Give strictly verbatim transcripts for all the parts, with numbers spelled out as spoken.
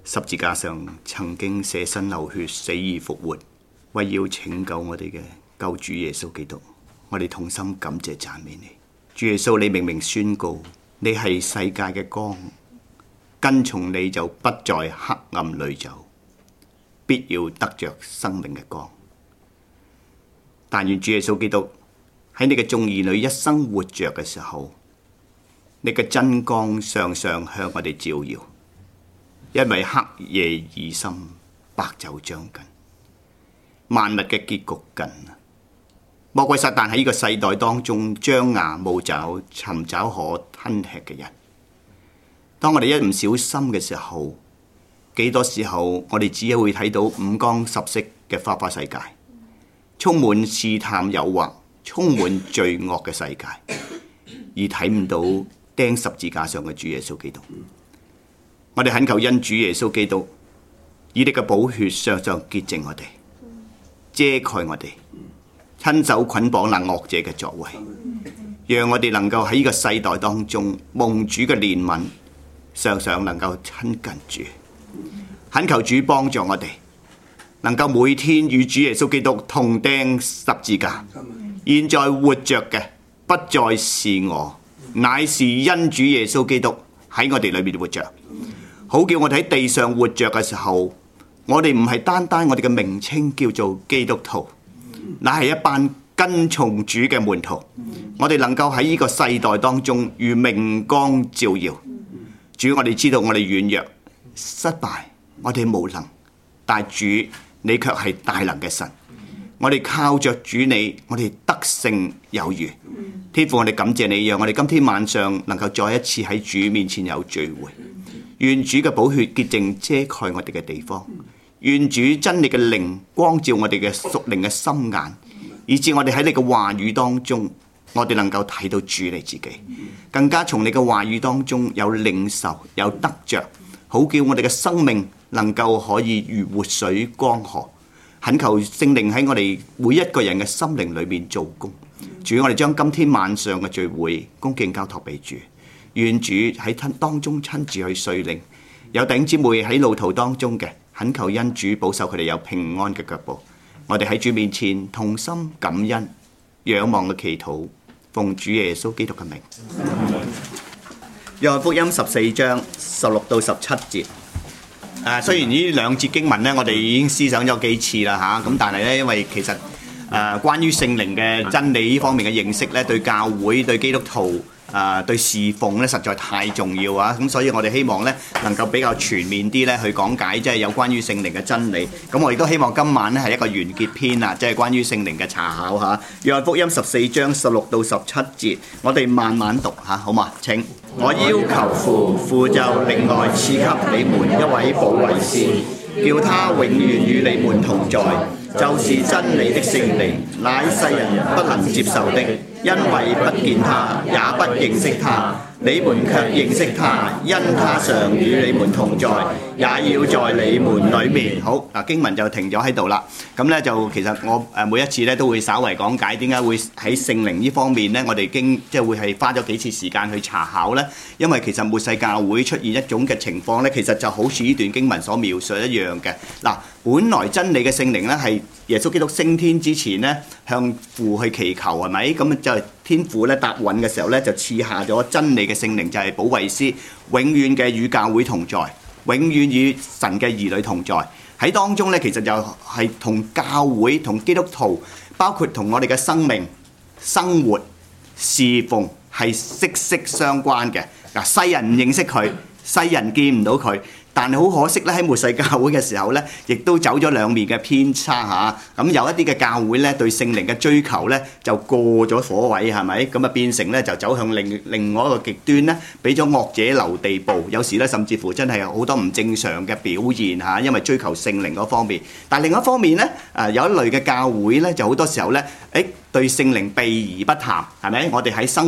十字架上曾經捨身流血，死而復活，為要拯救我哋嘅救主耶穌基督。我哋同心感謝讚美你，主耶穌，你明明宣告你係世界嘅光，跟從你就不在黑暗裏走，必要得着生命嘅光。但願主耶穌基督喺你嘅眾兒女一生活着嘅時候，你嘅真光常常向我哋照耀，因為黑夜已深，白晝將近，萬物嘅結局近。魔鬼撒旦喺呢個世代當中張牙舞爪，尋找可吞吃嘅人。當我哋一唔小心嘅時候，幾多時候我哋只會睇到五光十色嘅花花世界，充滿試探誘惑，充滿罪惡嘅世界，而睇唔到釘十字架上嘅主耶穌基督。我哋懇求因主耶穌基督以你嘅寶血常常潔淨我哋，遮蓋我哋，親手捆綁那惡者嘅作為，讓我哋能夠喺呢個世代當中蒙主嘅憐憫，常常能夠親近主。懇求主幫助我哋，能夠每天與主耶穌基督同釘十字架。現在活着嘅不再是我，乃是因主耶穌基督喺我哋裏面活着。好叫我哋喺地上活着嘅時候，我哋唔係單單我哋嘅名稱叫做基督徒，乃係一班跟從主嘅門徒。我哋能夠喺呢個世代當中如明光照耀。主，我哋知道我哋軟弱失敗，我哋無能，但主你卻係大能嘅神。我哋靠着主你，我哋得勝有餘。天父，我哋感謝你，讓我哋今天晚上能夠再一次喺主面前有聚會。願主嘅寶血潔淨遮蓋我哋嘅地方，願主真理嘅靈光照我哋嘅屬靈嘅心眼，以致我哋喺你嘅話語當中，我哋能夠睇到主你自己，更加從你嘅話語當中有領受有得着，好叫我哋嘅生命能夠可以如活水江河。懇求聖靈喺我哋每一個人嘅心靈裏面做工。主，我哋將今天晚上嘅聚會恭敬交託俾主，願主喺當中親自去率領。有弟兄姊妹喺路途當中嘅，懇求恩主保守佢哋有平安嘅腳步。我哋喺主面前同心感恩，仰望嘅祈禱，奉主耶穌基督嘅名。約翰福音十四章十六到十七節。誒，雖然呢兩節經文咧，我哋已經思想咗幾次啦嚇，咁但係咧，因為其實誒關於聖靈嘅真理呢方面嘅認識咧，對教會對基督徒誒對侍奉咧，實在太重要啊！咁所以我哋希望咧能夠比較全面啲咧去講解，即係有關於聖靈嘅真理。咁我亦都希望今晚咧係一個完結篇啊，即係關於聖靈嘅查考嚇。約翰福音十四章十六到十七節，我哋慢慢讀嚇，好嘛？請。我要求父，父就另外賜給你們一位保惠師，叫他永遠與你們同在，就是真理的聖靈，乃世人不能接受的，因為不見他，也不認識他。你們卻認識他，因他常與你們同在，也要在你們裏面。好，嗱經文就停咗喺度啦。咁咧就其實我誒每一次咧都會稍為講解點解會喺聖靈呢方面咧，我哋經即係會係花咗幾次時間去查考咧。因為其實末世教會出現一種嘅情況咧，其實就好似呢段經文所描述一樣嘅。嗱，本來真理嘅聖靈咧係耶穌基督升天之前咧向父去祈求係咪？咁就天父咧答允嘅時候咧就賜下咗真理嘅聖靈，就係保惠師，永遠嘅與教會同在，永遠與神嘅兒女同在。喺當中咧，其實就係同教會、同基督徒，包括同我哋嘅生命、生活、侍奉係息息相關嘅。嗱，世人唔認識佢，世人見唔到佢。但係好可惜咧，喺末世教會嘅時候咧，亦都走咗兩面嘅偏差嚇。咁有一啲嘅教會咧，對聖靈嘅追求咧就過咗火位，係咪？咁啊變成咧就走向另另外一個極端咧，俾咗惡者留地步。有時咧甚至乎真係好多唔正常嘅表現嚇，因為追求聖靈嗰方面。但係另一方面咧，誒有一類嘅教會咧，就好多時候咧，誒對聖靈避而不談，係咪？我哋喺生活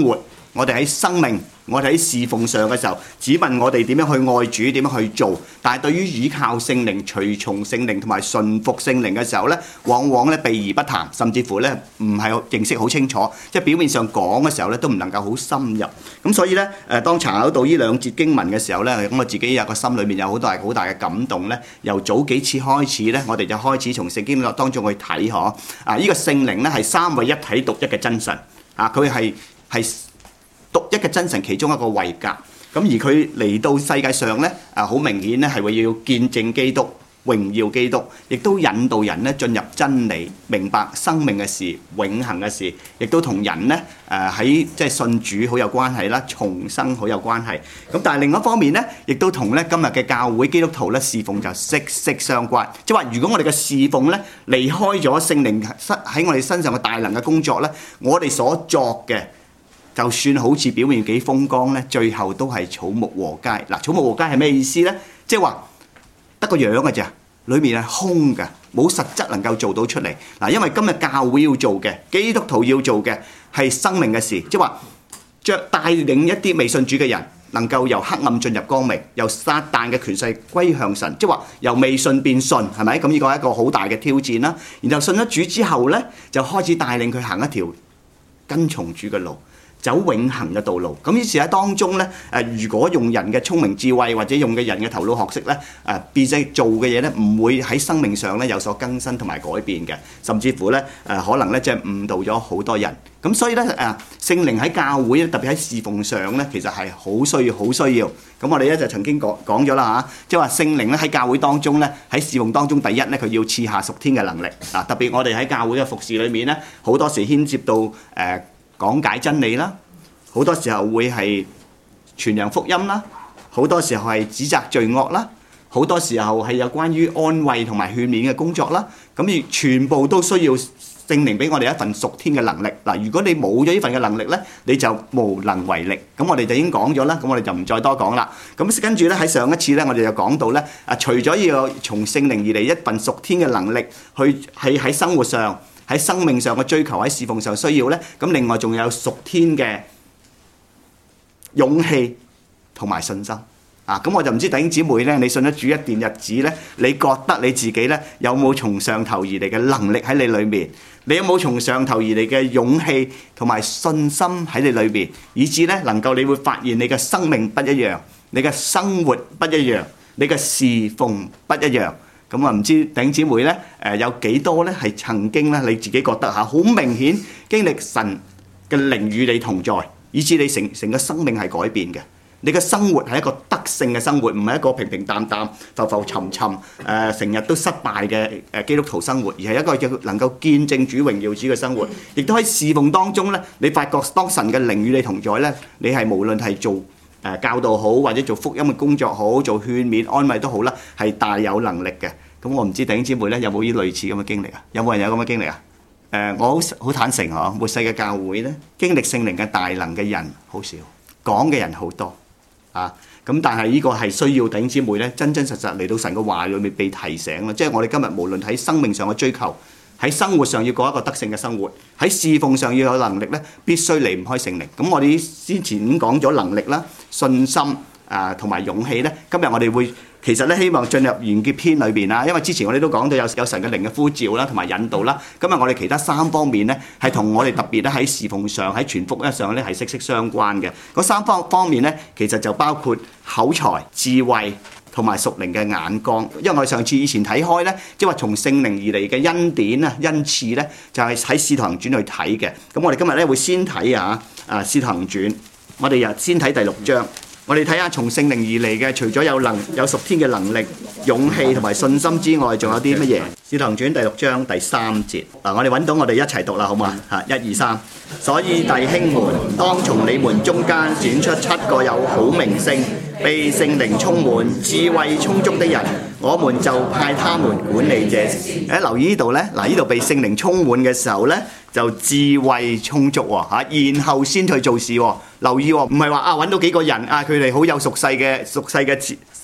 我哋喺生命，我哋喺侍奉上嘅時候，只問我哋點樣去愛主，點樣去做。但係對於倚靠聖靈、隨從聖靈同埋順服聖靈嘅時候咧，往往咧避而不談，甚至乎咧唔係認識好清楚，即係表面上講嘅時候咧都唔能夠好深入。咁所以咧誒，當查考到呢兩節經文嘅時候咧，咁我自己有個心裏面有好大好大嘅感動咧。由早幾次開始咧，我哋就開始從聖經當中去睇嗬啊！呢個聖靈咧係三位一體獨一嘅真神啊，佢係係獨一嘅真神其中一個位格，咁而佢嚟到世界上咧，啊好明顯咧係為要見證基督、榮耀基督，亦都引導人咧進入真理，明白生命嘅事、永恆嘅事，亦都同人咧誒喺即係信主好有關係啦，重生好有關係。咁但係另一方面咧，亦都同咧今日嘅教會基督徒咧侍奉就息息相關。即係話，如果我哋嘅侍奉咧離開咗聖靈喺我哋身上嘅大能嘅工作咧，我哋所作嘅，就算好似表面幾風光咧，最後都係草木禾稭。嗱，草木禾稭係咩意思咧？即係話得個樣嘅咋，裏面係空嘅，冇實質能夠做到出嚟。嗱，因為今日教會要做嘅，基督徒要做嘅係生命嘅事，即係話著帶領一啲未信主嘅人，能夠由黑暗進入光明，由撒但嘅權勢歸向神，即係話由未信變信，係咪？咁呢個係一個好大嘅挑戰啦。然後信咗主之後咧，就開始帶領佢行一條跟從主嘅路，走永恆嘅道路。咁於是喺當中咧，誒如果用人嘅聰明智慧或者用嘅人嘅頭腦學識咧，誒變成做嘅嘢咧，唔會喺生命上咧有所更新同埋改變嘅，甚至乎咧誒可能咧即係誤導咗好多人。咁所以咧誒聖靈喺教會咧，特別喺侍奉上咧，其實係好需要、好需要。咁我哋咧就曾經講講咗啦嚇，即係話聖靈咧喺教會當中咧，喺侍奉當中，第一咧佢要賜下屬天嘅能力啊。特別我哋喺教會嘅服侍裏面咧，好多時牽涉到誒。呃講解真理啦，好多時候會係傳揚福音啦，好多時候係指責罪惡啦，好多時候係有關於安慰同埋勸勉嘅工作啦。咁而全部都需要聖靈俾我哋一份屬天嘅能力。嗱，如果你冇咗呢份嘅能力咧，你就無能為力。咁我哋就已經講咗啦，咁我哋就唔再多講啦。咁跟住咧喺上一次咧，我哋就講到咧，啊除咗要從聖靈而嚟一份屬天嘅能力，去係喺生活上，喺生命上嘅追求，喺侍奉上需要咧，咁另外仲有屬天嘅勇氣同埋信心啊！咁我就唔知弟兄姊妹咧，你信咗主一段日子咧，你覺得你自己咧有冇從上頭而嚟嘅能力喺你裏面？你有冇從上頭而嚟嘅勇氣同埋信心喺你裏邊，以至咧能夠你會發現你嘅生命不一樣，你嘅生活不一樣，你嘅侍奉不一樣。咁啊，唔知弟兄姊妹咧，誒有幾多咧係曾經咧你自己覺得嚇好明顯經歷神嘅靈與你同在，以至你成成個生命係改變嘅。你嘅生活係一個得勝嘅生活，唔係一個平平淡淡、浮浮沉沉、誒成日都失敗嘅誒基督徒生活，而係一個叫能夠見證主榮耀主嘅生活。亦都喺侍奉當中咧，你發覺當神嘅靈與你同在咧，你係無論係做誒教導好，或者做福音嘅工作好，做勸勉安慰都好啦，係大有能力嘅。咁我唔知弟兄姊妹咧有冇呢類似咁嘅經歷啊？有冇人有咁嘅經歷啊？誒，我好好坦誠嗬，末世嘅教會咧，經歷聖靈嘅大能嘅人好少，講嘅人好多啊。咁但係呢個係需要弟兄姊妹咧真真實實嚟到神嘅話裏面被提醒啦。即係我哋今日無論喺生命上嘅追求，喺生活上要過一個得勝嘅生活，喺侍奉上要有能力咧，必須離唔開聖靈。咁我哋先前已經講咗能力啦、信心啊同埋勇氣咧。今日我哋會其實咧希望進入完結篇裏邊啦，因為之前我哋都講到有有神嘅靈嘅呼召啦同埋引導啦。今日我哋其他三方面咧係同我哋特別咧喺侍奉上、喺傳福音上咧係息息相關嘅。嗰三方方面咧，其實就包括口才、智慧同埋屬靈嘅眼光。因為我哋上次以前睇開咧，即係話從聖靈而嚟嘅恩典啊、恩賜咧，就係喺《使徒行傳》去睇嘅。咁我哋今日咧會先睇啊啊《使徒行傳》，我哋又先睇第六章。我哋睇下從聖靈而嚟嘅，除咗有能有屬天嘅能力、勇氣同埋信心之外，仲有啲乜嘢？《使徒行傳》第六章第三節嗱，我哋揾到，我哋一齊讀啦，好嘛？嚇，一二三。所以弟兄們，當從你們中間選出七個有好名聲、被聖靈充滿、智慧充足的人，我們就派他們管理這事。誒，留意呢度咧，嗱，呢度被聖靈充滿嘅時候咧，就智慧充足喎嚇，然後先去做事喎。留意喎，唔係話啊揾到幾個人啊，佢哋好有屬世嘅屬世嘅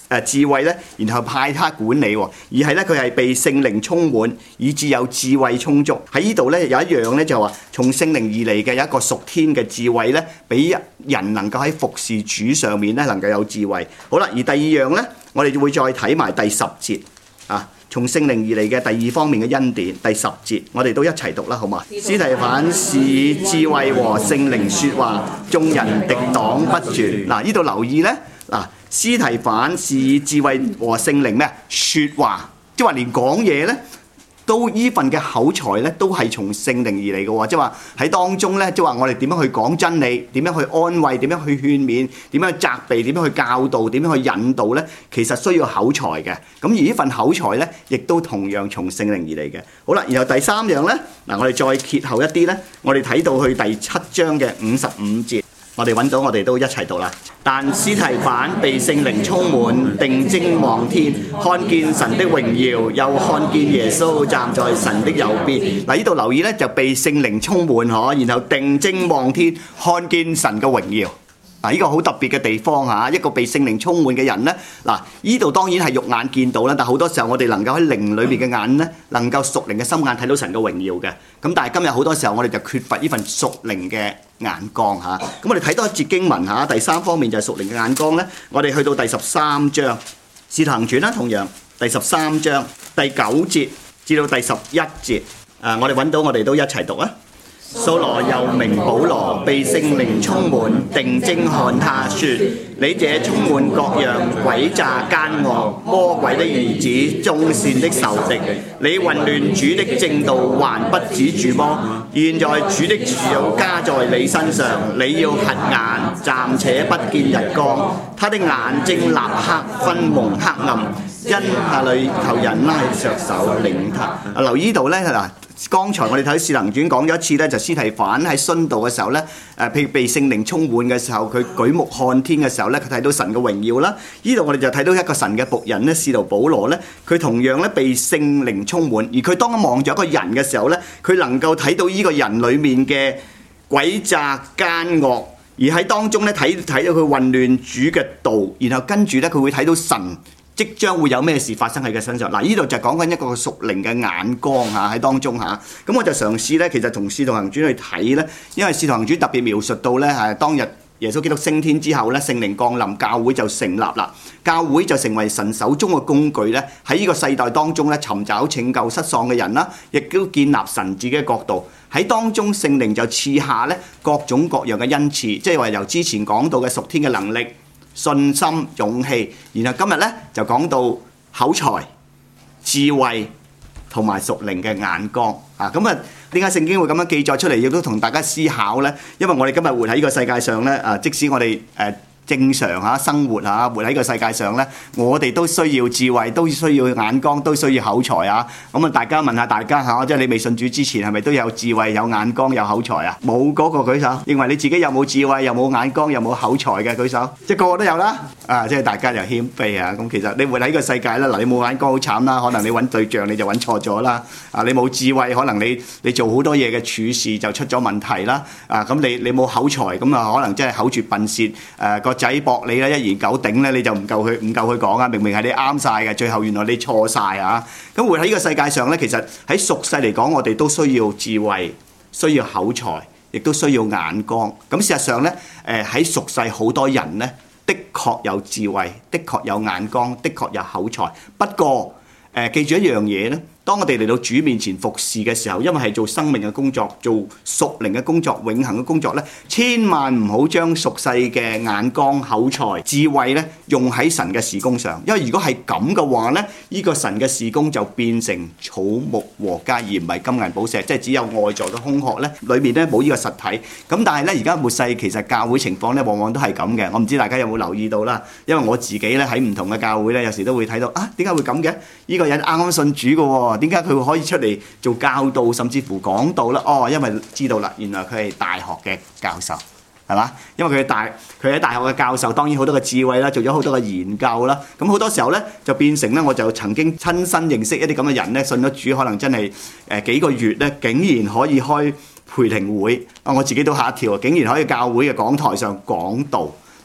誒智慧咧，然後派他管理喎，而係咧佢係被聖靈充滿，以致有智慧充足。喺呢度咧有一樣咧就話，從聖靈而嚟嘅有一個屬天嘅智慧咧，俾人能夠喺服侍主上面咧能夠有智慧。好啦，而第二樣咧，我哋會再睇埋第十節啊，從聖靈而嚟嘅第二方面嘅恩典，第十節我哋都一齊讀啦，好嘛？司提反是智慧和聖靈說話，眾人敵擋不住。嗱，呢度留意咧，嗱。司提反是智慧和聖靈咩？説話，即係話連講嘢咧，都依份嘅口才咧，都係從聖靈而嚟嘅喎。即係話喺當中咧，即係話我哋點樣去講真理，點樣去安慰，點樣去勸勉，點樣去責備，點樣去教導，點樣去引導咧，其實需要口才嘅。咁而呢份口才咧，亦都同樣從聖靈而嚟嘅。好啦，然後第三樣咧，嗱我哋再揭後一啲咧，我哋睇到去第七章嘅五十五節。我哋揾到，我哋都一齊讀啦。但司提反被聖靈充滿，定睛望天，看見神的榮耀，又看見耶穌站在神的右邊。嗱，呢度留意咧，就被聖靈充滿嗬，然後定睛望天，看見神嘅榮耀。嗱，呢個好特別嘅地方嚇，一個被聖靈充滿嘅人咧，嗱，呢度當然係肉眼見到啦，但好多時候我哋能夠喺靈裏邊嘅眼咧，能夠屬靈嘅心眼睇到神嘅榮耀嘅。咁但係今日好多時候我哋就缺乏呢份屬靈嘅眼光嚇。咁我哋睇多一節經文嚇，第三方面就係屬靈嘅眼光咧。我哋去到第十三章，使徒行傳啦，同樣第十三章第九節至到第十一節，誒，我哋揾到，我哋都一齊讀啊。掃羅又名保羅，被聖靈充滿，定睛看他，說：你這充滿各樣詭詐奸惡、魔鬼的兒子、眾善的仇敵，你混亂主的正道，還不止住麼？現在主的手加在你身上，你要瞎眼，暫且不見日光，他的眼睛立刻昏蒙黑暗，因那裏頭人拉着手領他。啊，留意到咧嗱。剛才我哋睇《使徒行傳》講咗一次咧，就司提反喺殉道嘅時候咧，誒譬如被聖靈充滿嘅時候，佢舉目看天嘅時候咧，佢睇到神嘅榮耀啦。呢度我哋就睇到一個神嘅僕人咧，使徒保羅咧，佢同樣咧被聖靈充滿，而佢當望住一個人嘅時候咧，佢能夠睇到呢個人裡面嘅詭詐奸惡，而喺當中咧睇睇到佢混亂主嘅道，然後跟住咧佢會睇到神即將會有咩事發生喺佢身上。嗱，呢度就講緊一個屬靈嘅眼光嚇喺當中嚇。咁我就嘗試咧，其實從《使徒行傳》去睇咧，因為《使徒行傳》特別描述到咧係當日耶穌基督升天之後咧，聖靈降臨，教會就成立啦。教會就成為神手中嘅工具咧，喺呢個世代當中咧尋找拯救失喪嘅人啦，亦都建立神自己嘅國度。喺當中聖靈就賜下咧各種各樣嘅恩賜，即係話由之前講到嘅屬天嘅能力、信心、勇氣，然後今日咧就講到口才、智慧同埋屬靈嘅眼光啊！咁啊，點解聖經會咁樣記載出嚟，亦都同大家思考咧？因為我哋今日活喺呢個世界上咧，啊，即使我哋誒正常嚇生活嚇，活喺個世界上咧，我哋都需要智慧，都需要眼光，都需要口才啊！咁啊，大家問下大家嚇，即係你未信主之前係咪都有智慧、有眼光、有口才啊？冇嗰個舉手，認為你自己有冇智慧、有冇眼光、有冇口才嘅舉手，即係個個都有啦！啊，即係大家又謙卑啊！咁其實你活喺個世界咧，嗱，你冇眼光好慘啦，可能你揾對象你就揾錯咗啦。啊，你冇智慧，可能你你做好多嘢嘅處事就出咗問題啦。啊，咁你你冇口才，咁啊可能真係口絕笨舌，誒個仔駁你啦，一言九鼎咧，你就唔夠佢唔夠佢講啊！明明係你啱晒嘅，最後原來你錯晒啊！咁活喺呢個世界上咧，其實喺俗世嚟講，我哋都需要智慧，需要口才，亦都需要眼光。咁事實上咧，誒喺俗世好多人咧，的確有智慧，的確有眼光，的確有口才。不過誒，記住一樣嘢咧。當我哋嚟到主面前服侍嘅時候，因為係做生命嘅工作，做屬靈嘅工作、永恆嘅工作咧，千萬唔好將屬世嘅眼光、口才、智慧咧用喺神嘅事工上。因為如果係咁嘅話咧，呢個神嘅事工就變成草木禾秸，而唔係金銀寶石，即係只有外在嘅空殼咧，裏面咧冇呢個實體。咁但係咧，而家末世其實教會情況咧，往往都係咁嘅。我唔知大家有冇留意到啦？因為我自己咧喺唔同嘅教會咧，有時都會睇到啊，點解會咁嘅？呢個人啱啱信主嘅喎。點解佢會可以出嚟做教導，甚至乎講道咧？哦，因為知道啦，原來佢係大學嘅教授，係嘛？因為佢係大佢喺大學嘅教授，當然好多嘅智慧啦，做咗好多嘅研究啦。咁好多時候咧，就變成咧，我就曾經親身認識一啲咁嘅人咧，信咗主，可能真係誒幾個月咧，竟然可以開培靈會啊！我自己都嚇一跳，竟然可以教會嘅講台上講道。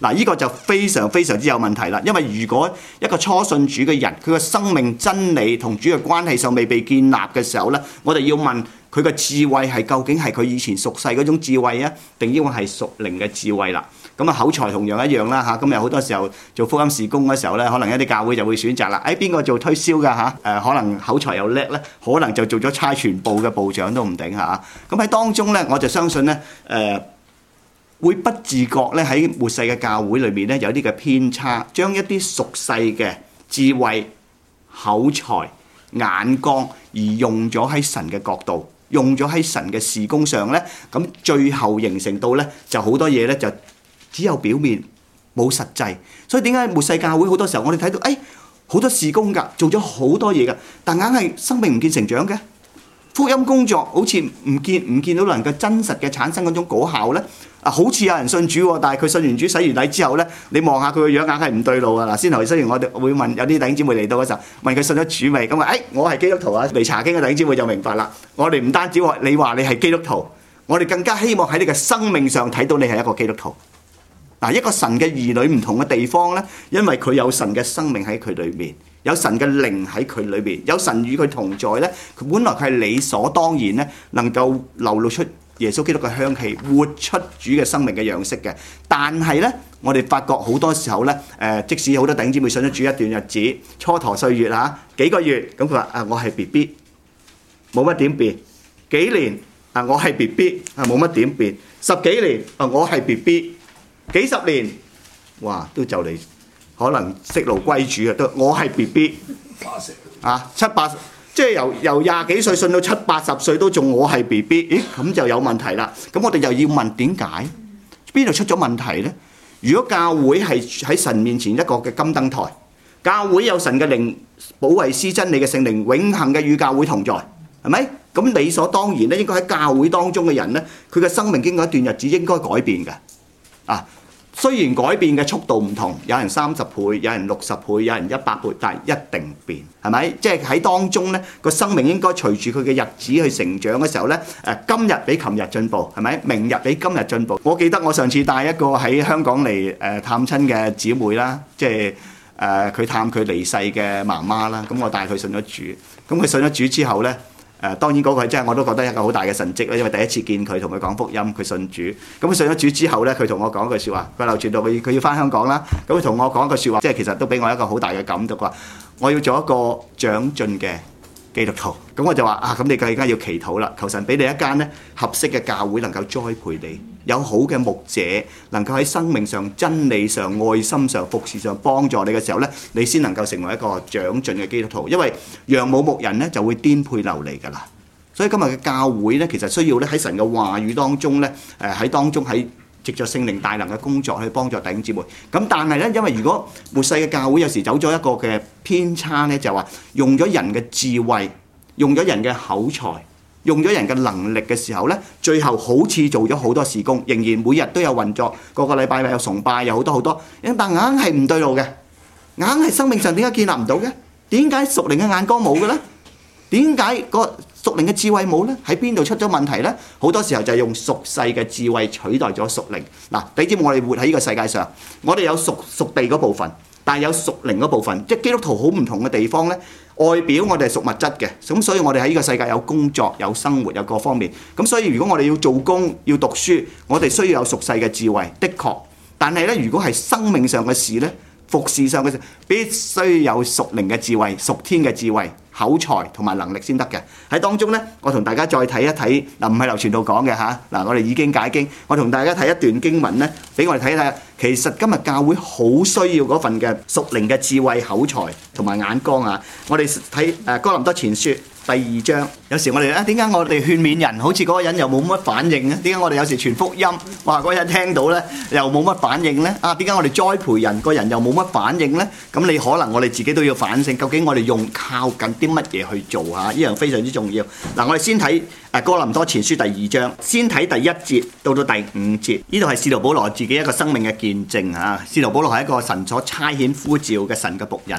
嗱，呢個就非常非常之有問題啦。因為如果一個初信主嘅人，佢個生命真理同主嘅關係上未被建立嘅時候咧，我哋要問佢嘅智慧係究竟係佢以前屬世嗰種智慧啊，定抑或係屬靈嘅智慧啦？咁啊，口才同樣一樣啦嚇。咁有好多時候做福音事工嘅時候咧，可能一啲教會就會選擇啦，誒邊個做推銷㗎嚇？誒可能口才又叻咧，可能就做咗差傳部嘅部長都唔定嚇。咁喺當中咧，我就相信咧，誒、呃、會不自覺咧喺末世嘅教會裏面咧有啲嘅偏差，將一啲屬世嘅智慧、口才、眼光而用咗喺神嘅角度，用咗喺神嘅事工上咧，咁最後形成到咧就好多嘢咧就只有表面冇實際。所以點解末世教會好多時候我哋睇到誒好多事工㗎，做咗好多嘢㗎，但硬係生命唔見成長嘅，福音工作好似唔見唔見到能夠真實嘅產生嗰種果效咧。啊，好似有人信主喎，但係佢信完主洗完禮之後咧，你望下佢個樣硬係唔對路啊！嗱，先頭雖然我哋會問有啲弟兄姊妹嚟到嘅時候問佢信咗主未，咁啊誒我係基督徒啊，嚟查經嘅弟兄姊妹就明白啦。我哋唔單止話你話你係基督徒，我哋更加希望喺你嘅生命上睇到你係一個基督徒。嗱，一個神嘅兒女唔同嘅地方咧，因為佢有神嘅生命喺佢裏面，有神嘅靈喺佢裏面，有神與佢同在咧，佢本來佢係理所當然咧，能夠流露出耶穌基督嘅香氣，活出主嘅生命嘅樣式嘅。但係咧，我哋發覺好多時候咧，誒，即使好多弟兄姊妹信咗主一段日子，蹉跎歲月嚇幾個月，咁佢話啊，我係 B B， 冇乜點變；幾年啊，我係 B B， 啊冇乜點變；十幾年啊，我係 B B。幾十年，哇，都就嚟可能息怒歸主啊！都我係 B B 啊，七八即係由由廿幾歲信到七八十歲都仲我係 B B， 咦咁就有問題啦。咁我哋又要問點解？邊度出咗問題呢？如果教會係喺神面前一個嘅金燈台，教會有神嘅靈保惠師真理嘅聖靈永恆嘅與教會同在，係咪？咁理所當然咧，應該喺教會當中嘅人咧，佢嘅生命經過一段日子應該改變嘅啊。雖然改變嘅速度唔同，有人三十倍，有人六十倍，有人一百倍，但係一定變，係咪？即係喺當中咧，個生命應該隨住佢嘅日子去成長嘅時候咧，誒今日比琴日進步，係咪？明日比今日進步。我記得我上次帶一個喺香港嚟誒探親嘅姊妹啦，即係誒佢探佢離世嘅媽媽啦，咁我帶佢信咗主，咁佢信咗主之後咧。誒、呃、當然嗰個真係我都覺得一個好大嘅神蹟啦，因為第一次見佢同佢講福音，佢信主。咁佢信咗主之後咧，佢同我講句説話，佢流傳到佢佢要翻香港啦。咁佢同我講句説話，即係其實都俾我一個好大嘅感動，話我要做一個長進嘅基督徒。咁我就話啊，咁你更加要祈禱啦，求神俾你一間咧合適嘅教會，能夠栽培你，有好嘅牧者，能夠喺生命上、真理上、愛心上、服侍上幫助你嘅時候咧，你先能夠成為一個長進嘅基督徒。因為羊冇牧人咧，就會顛沛流離㗎啦。所以今日嘅教會咧，其實需要咧喺神嘅話語當中咧，誒喺當中喺藉著聖靈大能嘅工作去幫助弟兄姊妹。咁但係咧，因為如果末世嘅教會有時走咗一個嘅偏差咧，就話用咗人嘅智慧，用咗人嘅口才，用咗人嘅能力嘅時候咧，最後好似做咗好多事工，仍然每日都有運作，個個禮拜有崇拜，有好多好多，但硬係唔對路嘅，硬係生命上點解建立唔到嘅？點解屬靈嘅眼光冇嘅咧？點解個屬靈嘅智慧冇咧？喺邊度出咗問題咧？好多時候就係用屬世嘅智慧取代咗屬靈。嗱，你知我哋活喺呢個世界上，我哋有屬屬地嗰部分，但係有屬靈嗰部分，即係基督徒好唔同嘅地方咧。外表我哋係屬物質嘅，咁所以我哋喺呢個世界有工作、有生活、有各方面。咁所以如果我哋要做工、要讀書，我哋需要有屬世嘅智慧，的確。但係咧，如果係生命上嘅事咧，服事上嘅事，必須有屬靈嘅智慧、屬天嘅智慧、口才同埋能力先得嘅。喺當中咧，我同大家再睇一睇，嗱唔係流傳道講嘅嚇，嗱我哋已經解經，我同大家睇一段經文咧，俾我哋睇睇。其實今日教會好需要嗰份嘅屬靈嘅智慧、口才同埋眼光啊！我哋睇誒哥林多前書第二章，有時我哋啊點解我哋勸勉人，好似嗰個人又冇乜反應咧？點解我哋有時傳福音，哇嗰人聽到咧又冇乜反應咧？啊點解我哋栽培人個人又冇乜反應咧？咁你可能我哋自己都要反省，究竟我哋用靠緊啲乜嘢去做啊？呢樣非常之重要。嗱，我哋先睇誒哥林多前書第二章，先睇第一節到到第五節，呢度係使徒保羅自己一個生命嘅見證啊！使徒保羅係一個神所差遣呼召嘅神嘅僕人。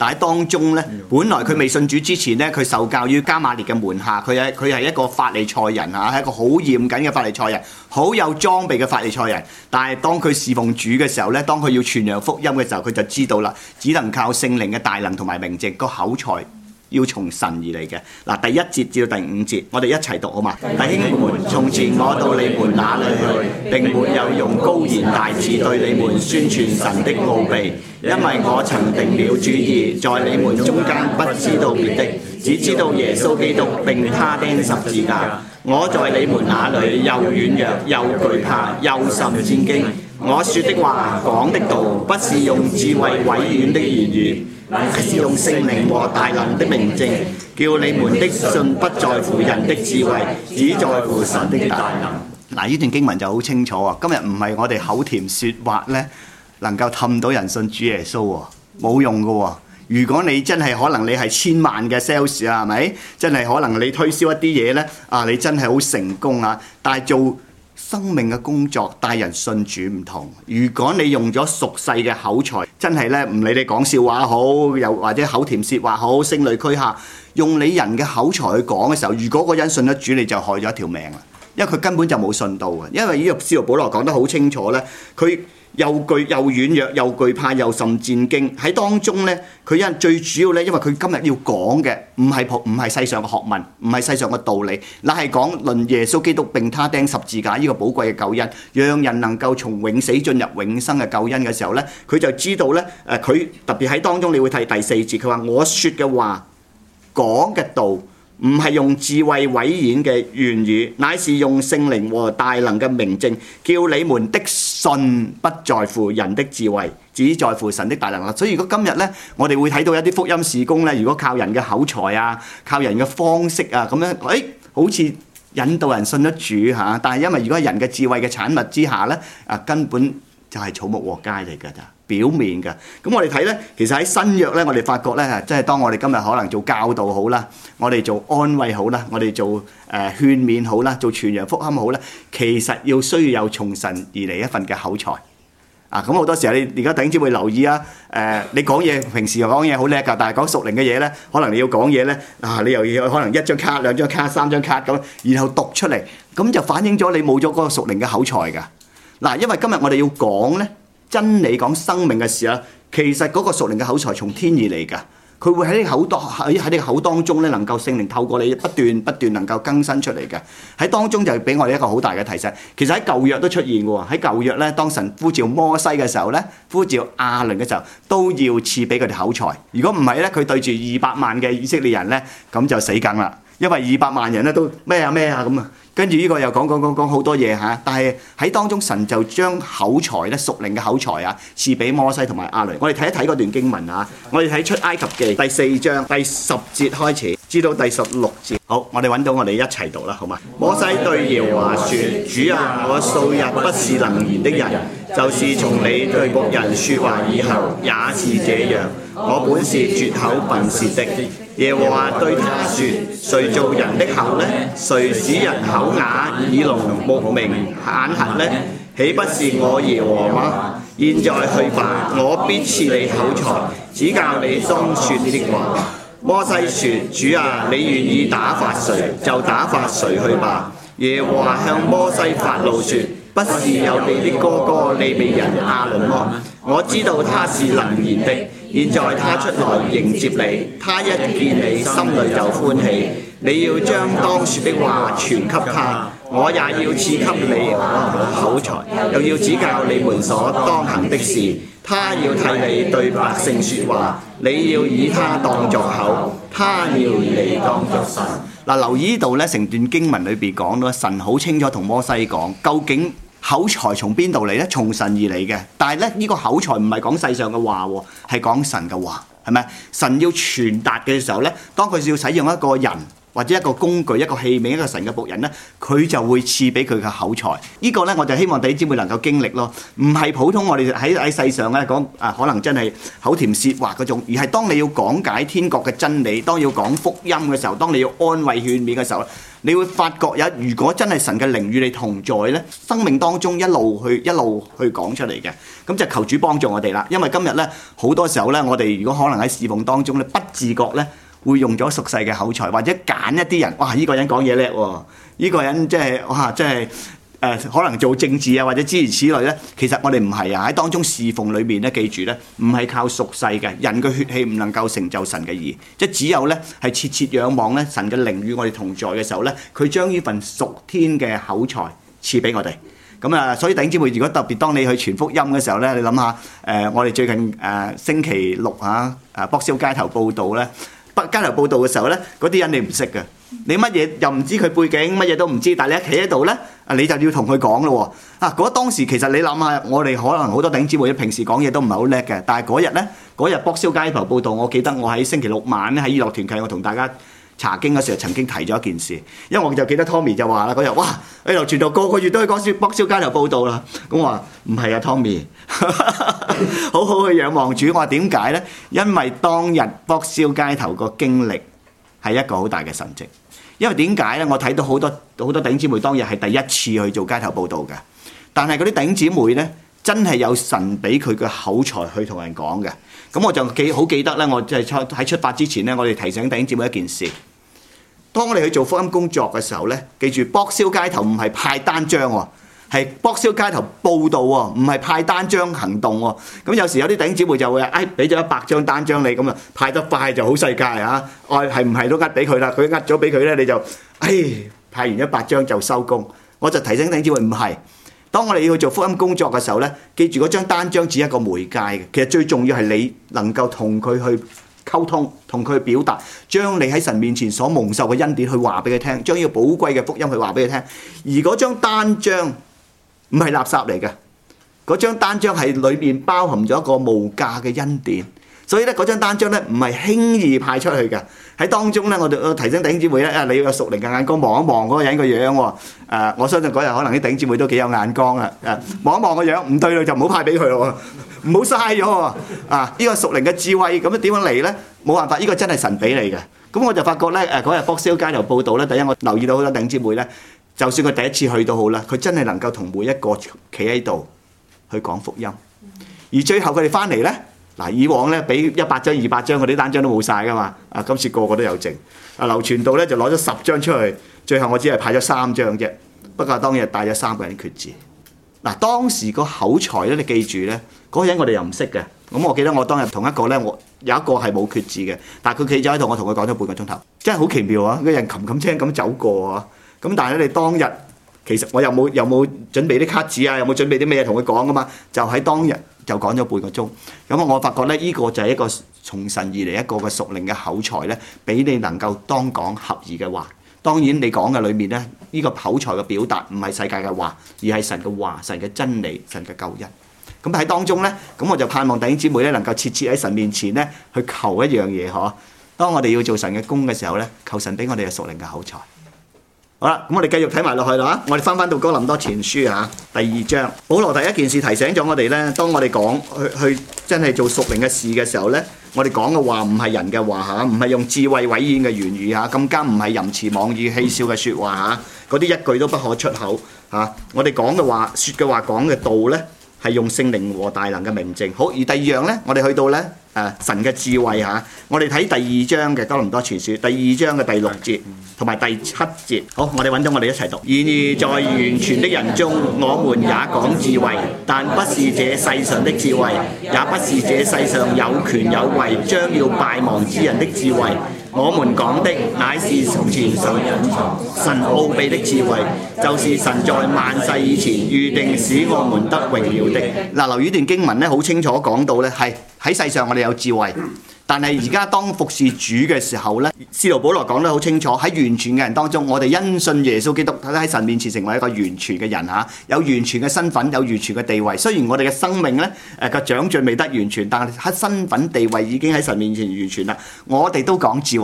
但喺當中咧，本來佢未信主之前咧，佢受教於迦瑪列嘅門下，佢係佢係一個法利賽人嚇，係一個好嚴謹嘅法利賽人，好有裝備嘅法利賽人。但係當佢侍奉主嘅時候咧，當佢要傳揚福音嘅時候，佢就知道啦，只能靠聖靈嘅大能同埋明證，個口才要從神而嚟嘅。嗱，第一節至到第五節，我哋一齊讀好嘛？弟兄們，從前我到你們那裡去，並沒有用高言大智對你們宣傳神的奧秘，因為我曾定了主意，在你們中間不知道別的，只知道耶穌基督並他釘十字架。我在你們那裡又軟弱又懼怕又甚戰驚。我說的話講的道，不是用智慧委婉的言語，乃是用聖靈和大能的明證，叫你們的信不在乎人的智慧，只在乎神的大能。嗱，呢段經文就好清楚啊！今日唔係我哋口甜説話咧，能夠氹到人信主耶穌喎，冇用㗎喎。如果你真係可能你係千萬嘅 sales 啊，係咪？真係可能你推銷一啲嘢咧，啊，你真係好成功啊！但係做生命嘅工作帶人信主唔同。如果你用咗俗世嘅口才，真係咧唔理你講笑話好，又或者口甜舌滑好，聲淚俱下，用你人嘅口才去講嘅時候，如果嗰人信得主，你就害咗一條命啦。因為佢根本就冇信到嘅。因為呢個使徒保羅講得好清楚咧，佢又懼又軟弱又懼怕又甚戰驚。喺當中咧，佢因最主要咧，因為佢今日要講嘅唔係唔係世上嘅學問，唔係世上嘅道理，乃係講論耶穌基督並他釘十字架呢個寶貴嘅救恩，讓人能夠從永死進入永生嘅救恩嘅時候咧，佢就知道咧誒，佢特別喺當中，你會睇第四節，佢話我説嘅話講嘅道，唔係用智慧委婉嘅言語，乃是用聖靈和大能嘅明證，叫你們的信不在乎人的智慧，只在乎神的大能啦。所以如果今日咧，我哋會睇到一啲福音事工咧，如果靠人嘅口才啊，靠人嘅方式啊，咁樣，誒，好似引導人信得主嚇，但係因為如果係人嘅智慧嘅產物之下咧，啊根本就係草木禾秸嚟㗎咋。表面嘅，咁我哋睇咧，其實喺新約咧，我哋發覺咧，即係當我哋今日可能做教導好啦，我哋做安慰好啦，我哋做誒、呃、勸勉好啦，做傳揚福音好啦，其實要需要有從神而嚟一份嘅口才啊！咁好多時候你而家弟兄姊妹留意啊，誒、呃、你講嘢平時又講嘢好叻㗎，但係講屬靈嘅嘢咧，可能你要講嘢咧啊，你又要可能一張卡、兩張卡、三張卡咁，然後讀出嚟，咁就反映咗你冇咗嗰個屬靈嘅口才㗎。嗱、啊，因為今日我哋要講咧。真理講生命嘅事啦，其實嗰個屬靈嘅口才從天而嚟㗎，佢會喺你口當喺喺你口當中咧，能夠聖靈透過你不斷不斷能夠更新出嚟嘅。喺當中就俾我哋一個好大嘅提醒。其實喺舊約都出現嘅喎，喺舊約咧，當神呼召摩西嘅時候咧，呼召亞倫嘅時候，都要賜俾佢哋口才。如果唔係咧，佢對住二百萬嘅以色列人咧，咁就死梗啦。因為二百萬人咧都咩啊咩啊咁啊。跟住呢個又講講講講好多嘢嚇，但係喺當中神就將口才咧，屬靈嘅口才啊，賜俾摩西同埋亞倫。我哋睇一睇嗰段經文啊，我哋睇出埃及記第四章第十節開始，至到第十六節。好，我哋揾到我哋一齊讀啦，好嘛？摩西對耶和華説：主啊，我素日不是能言的人，就是從你對僕人説話以後，也是這樣。我本是拙口笨舌的。耶和華對他説：誰造人的口呢？誰使人口啞、耳聾、目明、眼瞎呢？豈不是我耶和華嗎？現在去吧，我必賜你口才，指教你當說的話。摩西説：主啊，你願意打發誰，就打發誰去吧。耶和華向摩西發怒説：不是有你的哥哥利未人亞倫麼？我知道他是能言的。現在他出來迎接你，他一見你，心裏就歡喜。你要將當說的話傳給他，我也要賜給你口才，又要指教你們所當行的事。他要替你對百姓說話，你要以他當作口，他要以你當作神。嗱，留意呢度咧，成段經文裏邊講到，神好清楚同摩西講，究竟口才從邊度嚟咧？從神而嚟嘅。但係咧，呢個口才唔係講世上嘅話喎，係講神嘅話，係咪？神要傳達嘅時候咧，當佢要使用一個人或者一個工具、一個器皿、一個神嘅僕人咧，佢就會賜俾佢嘅口才。呢個咧我就希望弟兄姊妹能夠經歷咯，唔係普通我哋喺喺世上咧講啊，可能真係口甜舌滑嗰種，而係當你要講解天國嘅真理，當要講福音嘅時候，當你要安慰勸勉嘅時候，你會發覺有如果真係神嘅靈與你同在咧，生命當中一路去一路去講出嚟嘅，咁就求主幫助我哋啦。因為今日咧好多時候咧，我哋如果可能喺侍奉當中咧，不自覺咧，會用咗俗世嘅口才，或者揀一啲人，哇！呢、這個人講嘢叻喎，呢、這個人即係哇，即係誒，可能做政治啊，或者諸如此類咧。其實我哋唔係啊，喺當中侍奉裏面咧，記住咧，唔係靠俗世嘅人嘅血氣，唔能夠成就神嘅義。即係只有咧係切切仰望咧，神嘅靈與我哋同在嘅時候咧，佢將呢份屬天嘅口才賜俾我哋。咁啊，所以弟兄姊妹，如果特別當你去傳福音嘅時候咧，你諗下誒，我哋最近誒、呃、星期六嚇誒卜燒街頭報道咧。北街頭報道嘅時候咧，嗰啲人你唔識嘅，你乜嘢又唔知佢背景，乜嘢都唔知，但係你一企喺度咧，啊你就要同佢講咯喎。啊嗰當時其實你諗下，我哋可能好多弟兄姊妹平時講嘢都唔係好叻嘅，但係嗰日咧，嗰日卜燒街頭報道，我記得我喺星期六晚咧喺醫樂團契，我同大家查經嗰時候曾經提咗一件事，因為我就記得 Tommy 就話啦嗰日，哇！醫樂傳道個個月都去講笑卜燒街頭報道啦。咁我話唔係啊 Tommy， 好好去仰望主。我話點解咧？因為當日卜燒街頭個經歷係一個好大嘅神蹟。因為點解咧？我睇到好多好多弟兄姊妹當日係第一次去做街頭報道嘅，但係嗰啲弟兄姊妹咧真係有神俾佢嘅口才去同人講嘅。咁我就記好記得咧，我就係喺出發之前咧，我哋提醒弟兄姊妹一件事。當我哋去做福音工作嘅時候咧，記住卜燒街頭唔係派單張喎，係卜燒街頭報導喎，唔係派單張行動喎。咁有時有啲弟兄姊妹就會誒俾咗一百張單張你，咁啊派得快就好世界啊！愛係唔係都呃俾佢啦？佢呃咗俾佢咧，你就誒派完一百張就收工。我就提醒弟兄姊妹唔係。當我哋要去做福音工作嘅時候咧，記住嗰張單張只係一個媒介嘅，其實最重要係你能夠同佢去溝通，同佢去表達，將你喺神面前所蒙受嘅恩典去話俾佢聽，將呢個寶貴嘅福音去話俾佢聽。而嗰張單張唔係垃圾嚟嘅，嗰張單張係裏面包含咗一個無價嘅恩典。所以咧，嗰張單張咧唔係輕易派出去嘅。喺當中咧，我哋提醒弟兄姊妹咧，啊，你要有屬靈嘅眼光望一望嗰個人個樣喎。誒，我相信嗰日可能啲弟兄姊妹都幾有眼光啊。誒，望一望個樣唔對路就唔好派俾佢咯，唔好嘥咗喎。啊，呢個屬靈嘅智慧咁樣點樣嚟咧？冇辦法，呢個真係神俾你嘅。咁我就發覺咧，誒嗰日卜燒街頭報道咧，第一我留意到好多弟兄姊妹咧，就算佢第一次去都好啦，佢真係能夠同每一個企喺度去講福音，而最後佢哋翻嚟咧。嗱，以往咧俾一百張、二百張，嗰啲單張都冇晒噶嘛。啊，今次個個都有剩。啊，劉傳道咧就攞咗十張出去，最後我只係派咗三張啫。不過當日帶咗三個人決志。嗱，當時個口才咧，你記住咧，嗰個人我哋又唔識嘅。咁我記得我當日同一個咧，我有一個係冇決志嘅，但係佢企咗喺度，我同佢講咗半個鐘頭，真係好奇妙啊！個人冚冚聲咁走過啊。咁但係咧，你當日其實我又冇又冇準備啲卡紙啊，又冇準備啲咩嘢同佢講噶嘛，就喺當日。就講咗半個鐘，咁我發覺咧，呢個就係一個從神而嚟一個嘅屬靈嘅口才咧，俾你能夠當講合宜嘅話。當然你講嘅裏面咧，呢個口才嘅表達唔係世界嘅話，而係神嘅話、神嘅真理、神嘅救恩。咁喺當中咧，咁我就盼望弟兄姊妹咧能夠切切喺神面前咧去求一樣嘢嗬。當我哋要做神嘅工嘅時候咧，求神俾我哋嘅屬靈嘅口才。好啦，咁我哋繼續睇埋落去啦。我哋翻翻到哥林多前書嚇第二章，保羅第一件事提醒咗我哋咧，當我哋講去去真係做屬靈嘅事嘅時候咧，我哋講嘅話唔係人嘅話嚇，唔係用智慧委婉嘅言語嚇，更加唔係淫詞妄語戲笑嘅説話嚇，嗰啲一句都不可出口嚇。我哋講嘅話、説嘅話、講嘅道咧，係用聖靈和大能嘅明證。好，而第二樣咧，我哋去到咧。誒、啊、神嘅智慧嚇，我哋睇第二章嘅哥林多前書第二章嘅第六節同埋第七節。好，我哋揾到我哋一齊讀。然而在完全的人中，我們也講智慧，但不是這世上的智慧，也不是這世上有權有位將要敗亡之人的智慧。我們講的乃是從前所隱藏神奧秘的智慧，就是神在萬世以前預定使我們得榮耀的。嗱，留意呢段經文咧，好清楚講到咧，係喺世上我哋有智慧，但係而家當服侍主嘅時候咧，使徒保羅講得好清楚，喺完全嘅人當中，我哋因信耶穌基督喺神面前成為一個完全嘅人嚇，有完全嘅身份，有完全嘅地位。雖然我哋嘅生命咧誒個長進未得完全，但係喺身份地位已經喺神面前完全啦。我哋都講智慧，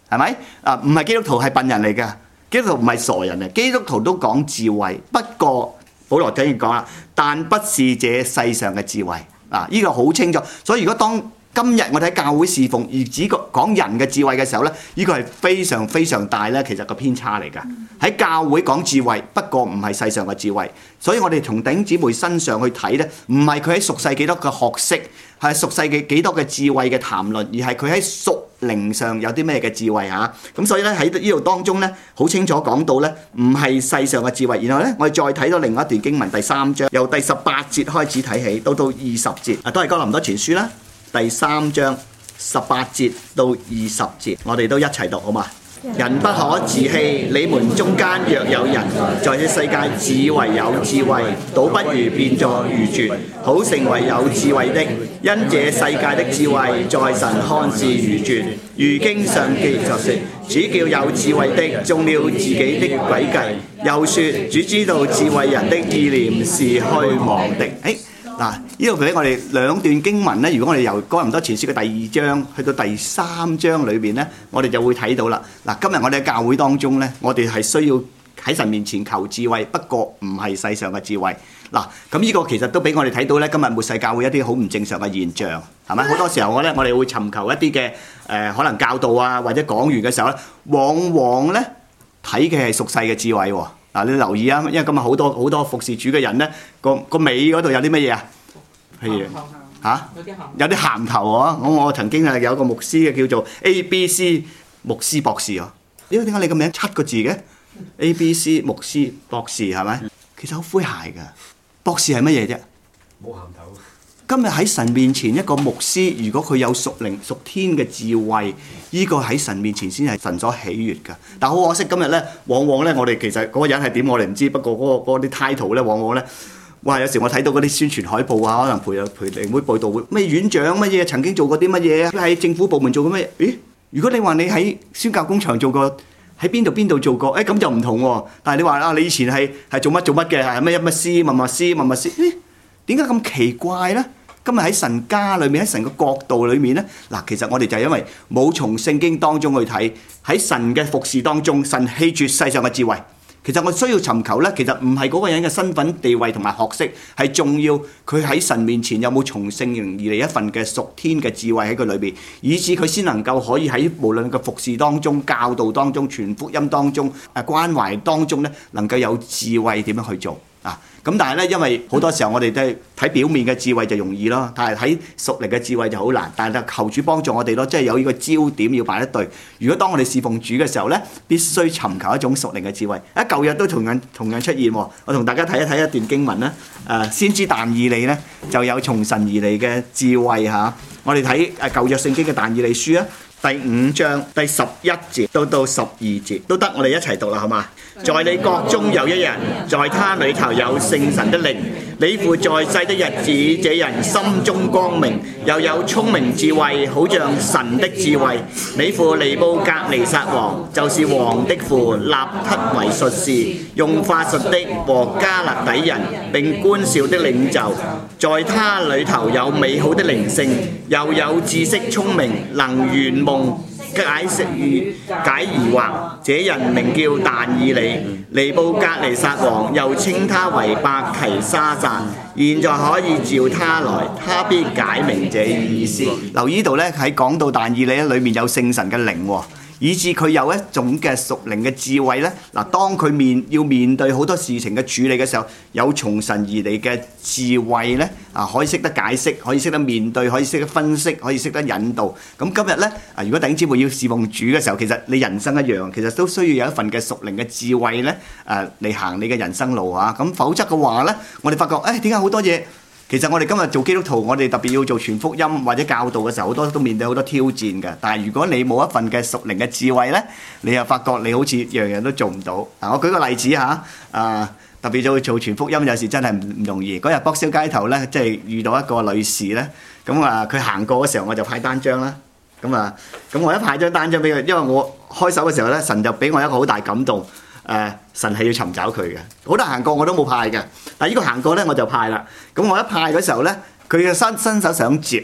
係咪？啊，唔係基督徒係笨人嚟㗎，基督徒唔係傻人啊，基督徒都講智慧。不過保羅竟然講啦，但不是這世上嘅智慧。啊，呢個好清楚。所以如果當今日我哋喺教會侍奉而只講人嘅智慧嘅時候咧，呢個係非常非常大咧，其實個偏差嚟㗎。喺教會講智慧，不過唔係世上嘅智慧。所以我哋從弟兄姊妹身上去睇咧，唔係佢喺屬世幾多嘅學識，係屬世嘅幾多嘅智慧嘅談論，而係佢喺屬靈上有啲咩嘅智慧嚇。咁所以咧喺呢度當中咧，好清楚講到咧，唔係世上嘅智慧。然後咧，我哋再睇到另外一段經文第三章，由第十八節開始睇起，到到二十節，啊都係哥林多前書啦。第三章十八節到二十節，我哋都一齊讀好嘛？人不可自欺，你們中間若有人在這世界自以為有智慧，倒不如變作愚拙，好成為有智慧的。因這世界的智慧在神看是愚拙。如經上記著說，主叫有智慧的中了自己的詭計，又說主知道智慧人的意念是虛妄的。誒嗱，呢度俾我哋兩段經文咧。如果我哋由哥林多前書嘅第二章去到第三章裏邊咧，我哋就會睇到啦。嗱，今日我哋喺教會當中咧，我哋係需要喺神面前求智慧，不過唔係世上嘅智慧。嗱，咁呢個其實都俾我哋睇到咧，今日末世教會一啲好唔正常嘅現象，係咪？好多時候我咧，我哋會尋求一啲嘅誒可能教導啊，或者講完嘅時候咧，往往咧睇嘅係屬世嘅智慧喎。嗱，你留意啊，因為今日好多好多服侍主嘅人咧，個個尾嗰度有啲乜嘢啊？譬如嚇，有啲銜頭啊！我我曾經係有個牧師嘅叫做 A B C 牧師博士啊。咦？點解你個名七個字嘅 A B C 牧師博士係咪？其實好詼諧㗎。博士係乜嘢啫？ 冇銜頭。 今日喺神面前一個牧師，如果佢有屬靈屬天嘅智慧，呢個喺神面前先係神所喜悅㗎。但好可惜今日咧，往往咧我哋其實嗰個人係點我哋唔知，不過嗰個嗰啲 title 咧，往往咧，哇！有時我睇到嗰啲宣傳海報啊，可能陪啊陪靈會報道會咩院長乜嘢，曾經做過啲乜嘢，喺政府部門做過乜嘢？咦？如果你話你喺宣教工場做過，喺邊度邊度做過？誒咁就唔同喎。但係你話啊，你以前係係做乜做乜嘅？係乜乜師、乜乜師、乜乜師？咦？點解咁奇怪咧？今日喺神家裏面，喺神嘅國度裏面咧，嗱，其實我哋就係因為冇從聖經當中去睇，喺神嘅服侍當中，神棄絕世上嘅智慧。其實我需要尋求咧，其實唔係嗰個人嘅身份地位同埋學識係重要，佢喺神面前有冇從聖靈而嚟一份嘅屬天嘅智慧喺佢裏邊，以致佢先能夠可以喺無論個服侍當中、教導當中、傳福音當中、誒關懷當中咧，能夠有智慧點樣去做啊！咁但係咧，因為好多時候我哋都係睇表面嘅智慧就容易咯，但係睇屬靈嘅智慧就好難。但係求主幫助我哋咯，即係有呢個焦點要擺得對。如果當我哋侍奉主嘅時候咧，必須尋求一種屬靈嘅智慧。喺舊約都同樣同樣出現喎。我同大家睇一睇一段經文啦。誒，先知但以理咧就有從神而嚟嘅智慧嚇。我哋睇誒舊約聖經嘅但以理書啊，第五章第十一節到到十二節都得，我哋一齊讀啦，好嘛？在你國中有一人，在他裏頭有聖神的靈。你父在世的日子，這人心中光明，又有聰明智慧，好像神的智慧。你父尼布格尼撒王，就是王的父，立他為術士，用法術的和加勒底人，並觀兆的領袖。在他裏頭有美好的靈性，又有知識聰明，能圓夢。解釋與解疑惑，這人名叫但以理。尼布格尼撒王又稱他為伯提沙撒，現在可以召他來，他必解明這意思。留意呢度咧，喺講到但以理咧，裏面有聖神嘅靈喎。以致佢有一種嘅屬靈嘅智慧咧，嗱，當佢面要面對好多事情嘅處理嘅時候，有從神而嚟嘅智慧咧，啊，可以識得解釋，可以識得面對，可以識得分析，可以識得引導。咁今日咧，啊，如果弟兄姊妹要侍奉主嘅時候，其實你人生一樣，其實都需要有一份嘅屬靈嘅智慧咧，誒嚟行你嘅人生路啊。咁否則嘅話咧，我哋發覺，誒點解好多嘢？其實我哋今日做基督徒，我哋特別要做傳福音或者教導嘅時候，好多都面對好多挑戰嘅。但係如果你冇一份嘅屬靈嘅智慧咧，你又發覺你好似樣樣都做唔到。嗱，我舉個例子嚇，啊特別做做傳福音有時真係唔唔容易。嗰日卜燒街頭咧，即係遇到一個女士咧，咁啊佢行過嘅時候我就派單張啦。咁啊，咁我一派張單張俾佢，因為我開手嘅時候咧，神就俾我一個好大感動。誒、呃、神係要尋找佢嘅，好多人行過我都冇派嘅，但係呢個行過咧我就派啦。咁我一派嗰時候咧，佢嘅伸伸手想接，咁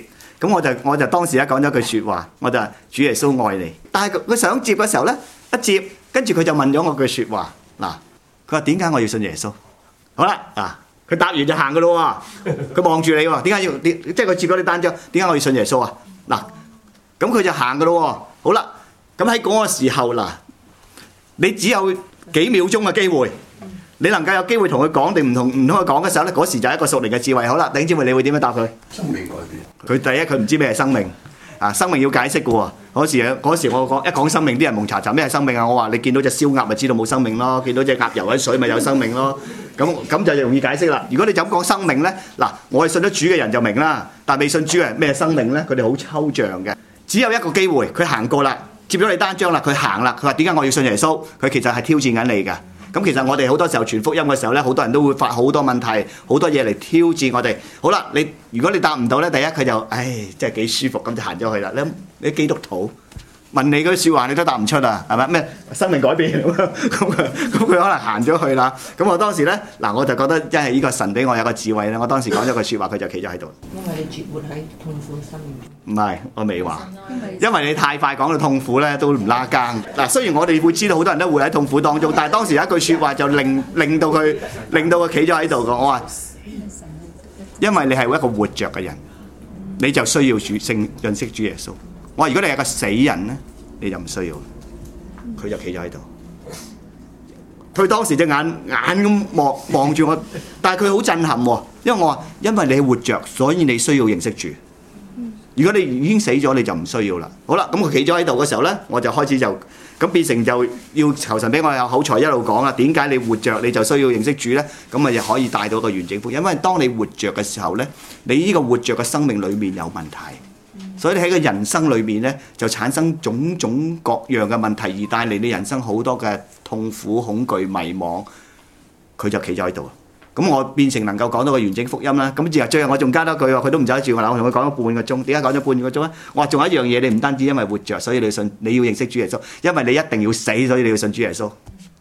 咁我就我就當時咧講咗句説話，我就話主耶穌愛你。但係佢想接嘅時候咧，一接跟住佢就問咗我句説話，嗱，佢話點解我要信耶穌？好啦，啊，佢答完就行噶咯喎，佢望住你喎，點解要？即係佢接咗啲單張，點解我要信耶穌啊？嗱，咁佢就行噶咯喎，好啦，咁喺嗰個時候嗱，你只有幾秒鐘嘅機會。你能夠有機會同佢講定唔同唔同佢講嘅時候咧，嗰時就係一個屬靈嘅智慧。好啦，弟兄姊妹，你會點樣答佢？ 生命改變。 佢第一佢唔知咩係生命啊，生命要解釋嘅喎。嗰時嗰時我講一講生命，啲人蒙查查咩係生命啊？我話你見到隻燒鴨咪知道冇生命咯，見到隻鴨游喺水咪有生命咯。咁咁就容易解釋啦。如果你就咁講生命咧，嗱，我係信咗主嘅人就明啦，但係未信主嘅人咩生命咧？佢哋好抽象嘅。只有一個機會，佢行過啦，接咗你單張啦，佢行啦，佢話點解我要信耶穌？佢其實係挑戰緊你㗎。咁其實我哋好多時候傳福音嘅時候咧，好多人都會發好多問題，好多嘢嚟挑戰我哋。好啦，你如果你答唔到咧，第一佢就，唉，真係幾舒服咁就行咗去啦。你你基督徒問你嗰啲説話，你都答唔出啊，係咪咩生命改變咁咁佢咁佢可能行咗去啦。咁我當時咧嗱，我就覺得真係呢個神俾我有個智慧咧。我當時講咗句説話，佢就企咗喺度。 因為你絕活喺痛苦生命。 唔係，我未話，因為你太快講到痛苦咧，都唔拉更。嗱，雖然我哋會知道好多人都會喺痛苦當中，但係當時有一句説話就令令到佢令到佢企咗喺度嘅。我話，因為你係一個活着嘅人，你就需要主聖認識主耶穌。我話如果你係個死人咧，你就唔需要。佢就企咗喺度，佢當時隻眼眼咁望望住我，但係佢好震撼喎，因為我話因為你係活着，所以你需要認識主。如果你已經死咗，你就唔需要啦。好啦，咁佢企咗喺度嘅時候咧，我就開始就咁變成就要求神俾我有口才一路講啦。點解你活着你就需要認識主咧？咁咪就可以帶到一個完整福音。因為當你活着嘅時候咧，你呢個活着嘅生命裡面有問題。所以你喺個人生裏面咧，就產生種種各樣嘅問題，而帶嚟你人生好多嘅痛苦、恐懼、迷茫。佢就企咗喺度，咁我變成能夠講到個完整福音啦。咁之後最後我仲加多句話，佢都唔走得住我啦。我同佢講咗半個鐘，點解講咗半個鐘咧？我話仲有一樣嘢，你唔單止因為活着，所以你信你要認識主耶穌，因為你一定要死，所以你要信主耶穌。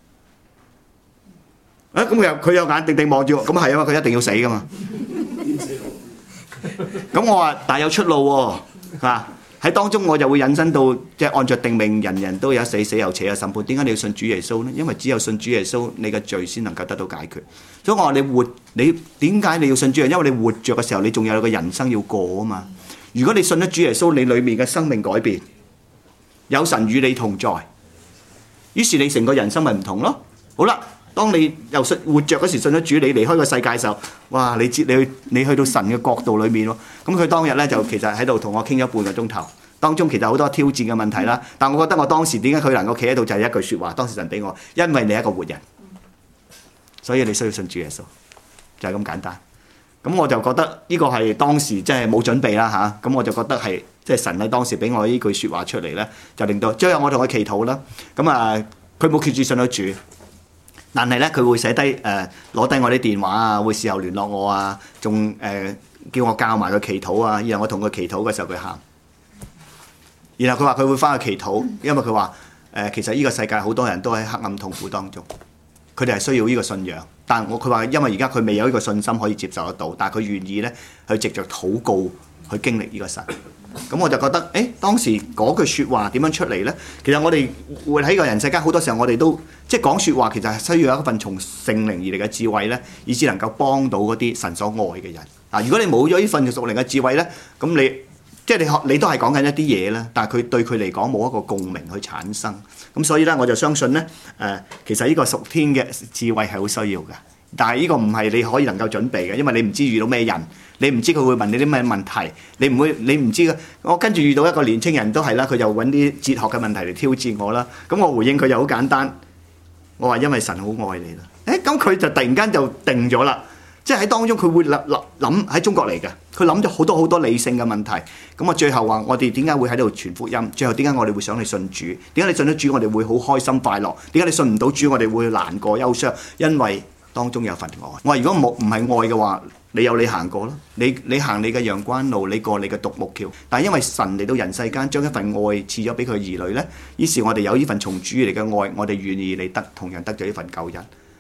啊，咁佢又佢又眼定定望住我，咁係啊嘛，佢一定要死噶嘛。咁我話但有出路喎。啊！喺當中我就會引申到，即係按着定命，人人都有死，死有且有審判。點解你要信主耶穌呢？因為只有信主耶穌，你嘅罪先能夠得到解決。所以我話你活，你點解你要信主耶穌？因為你活着嘅時候，你仲有個人生要過啊嘛。如果你信咗主耶穌，你裏面嘅生命改變，有神與你同在，於是你成個人生咪唔同咯。好啦。當你又信活着嗰時信咗主，你離開個世界嘅時候，哇！你知你去你去到神嘅國度裏面喎。咁佢當日咧就其實喺度同我傾咗半個鐘頭，當中其實好多挑戰嘅問題啦。但我覺得我當時點解佢能夠企喺度就係一句説話，當時神俾我，因為你係一個活人，所以你需要信主耶穌，就係咁簡單。咁我就覺得呢個係當時即係冇準備啦嚇。咁我就覺得係即係神喺當時俾我呢句説話出嚟咧，就令到最後我同佢祈禱啦。咁啊，佢冇決志信咗主。但係咧，佢會寫低誒攞低我啲電話啊，會事後聯絡我啊，仲誒、呃、叫我教埋佢祈禱啊。然後我同佢祈禱嘅時候，佢喊。然後佢話佢會翻去祈禱，因為佢話誒其實呢個世界好多人都喺黑暗痛苦當中，佢哋係需要呢個信仰。但係我佢話因為而家佢未有呢個信心可以接受得到，但係佢願意咧去藉着禱告去經歷呢個神。咁我就覺得，誒當時嗰句説話點樣出嚟呢？其實我哋會喺個人世間好多時候，我哋都即係講説話，其實係需要有一份從聖靈而嚟嘅智慧呢，以至能夠幫到嗰啲神所愛嘅人。嗱，如果你冇咗呢份屬靈嘅智慧呢，咁你即係你學你都係講緊一啲嘢啦，但係佢對佢嚟講冇一個共鳴去產生。咁所以呢，我就相信呢，誒、呃、其實呢個屬天嘅智慧係好需要嘅。但係呢個唔係你可以能夠準備嘅，因為你唔知遇到咩人，你唔知佢會問你啲咩問題，你唔會你唔知嘅。我跟住遇到一個年青人都係啦，佢就揾啲哲學嘅問題嚟挑戰我啦。咁我回應佢就好簡單，我話因為神好愛你啦。誒，咁佢就突然間就定咗啦，即係喺當中佢會諗諗喺中國嚟嘅，佢諗咗好多好多理性嘅問題。咁我最後話我哋點解會喺度傳福音？最後點解我哋會想去信主？點解你信咗主我哋會好開心快樂？點解你信唔到主我哋會難過憂傷？因為當中有份愛。我話如果冇唔係愛嘅話，你有你行過咯，你你行你嘅陽關路，你過你嘅獨木橋。但係因為神嚟到人世間，將一份愛賜咗俾佢兒女呢，於是我哋有呢份從主嚟嘅愛，我哋願意嚟得同樣得咗呢份救恩。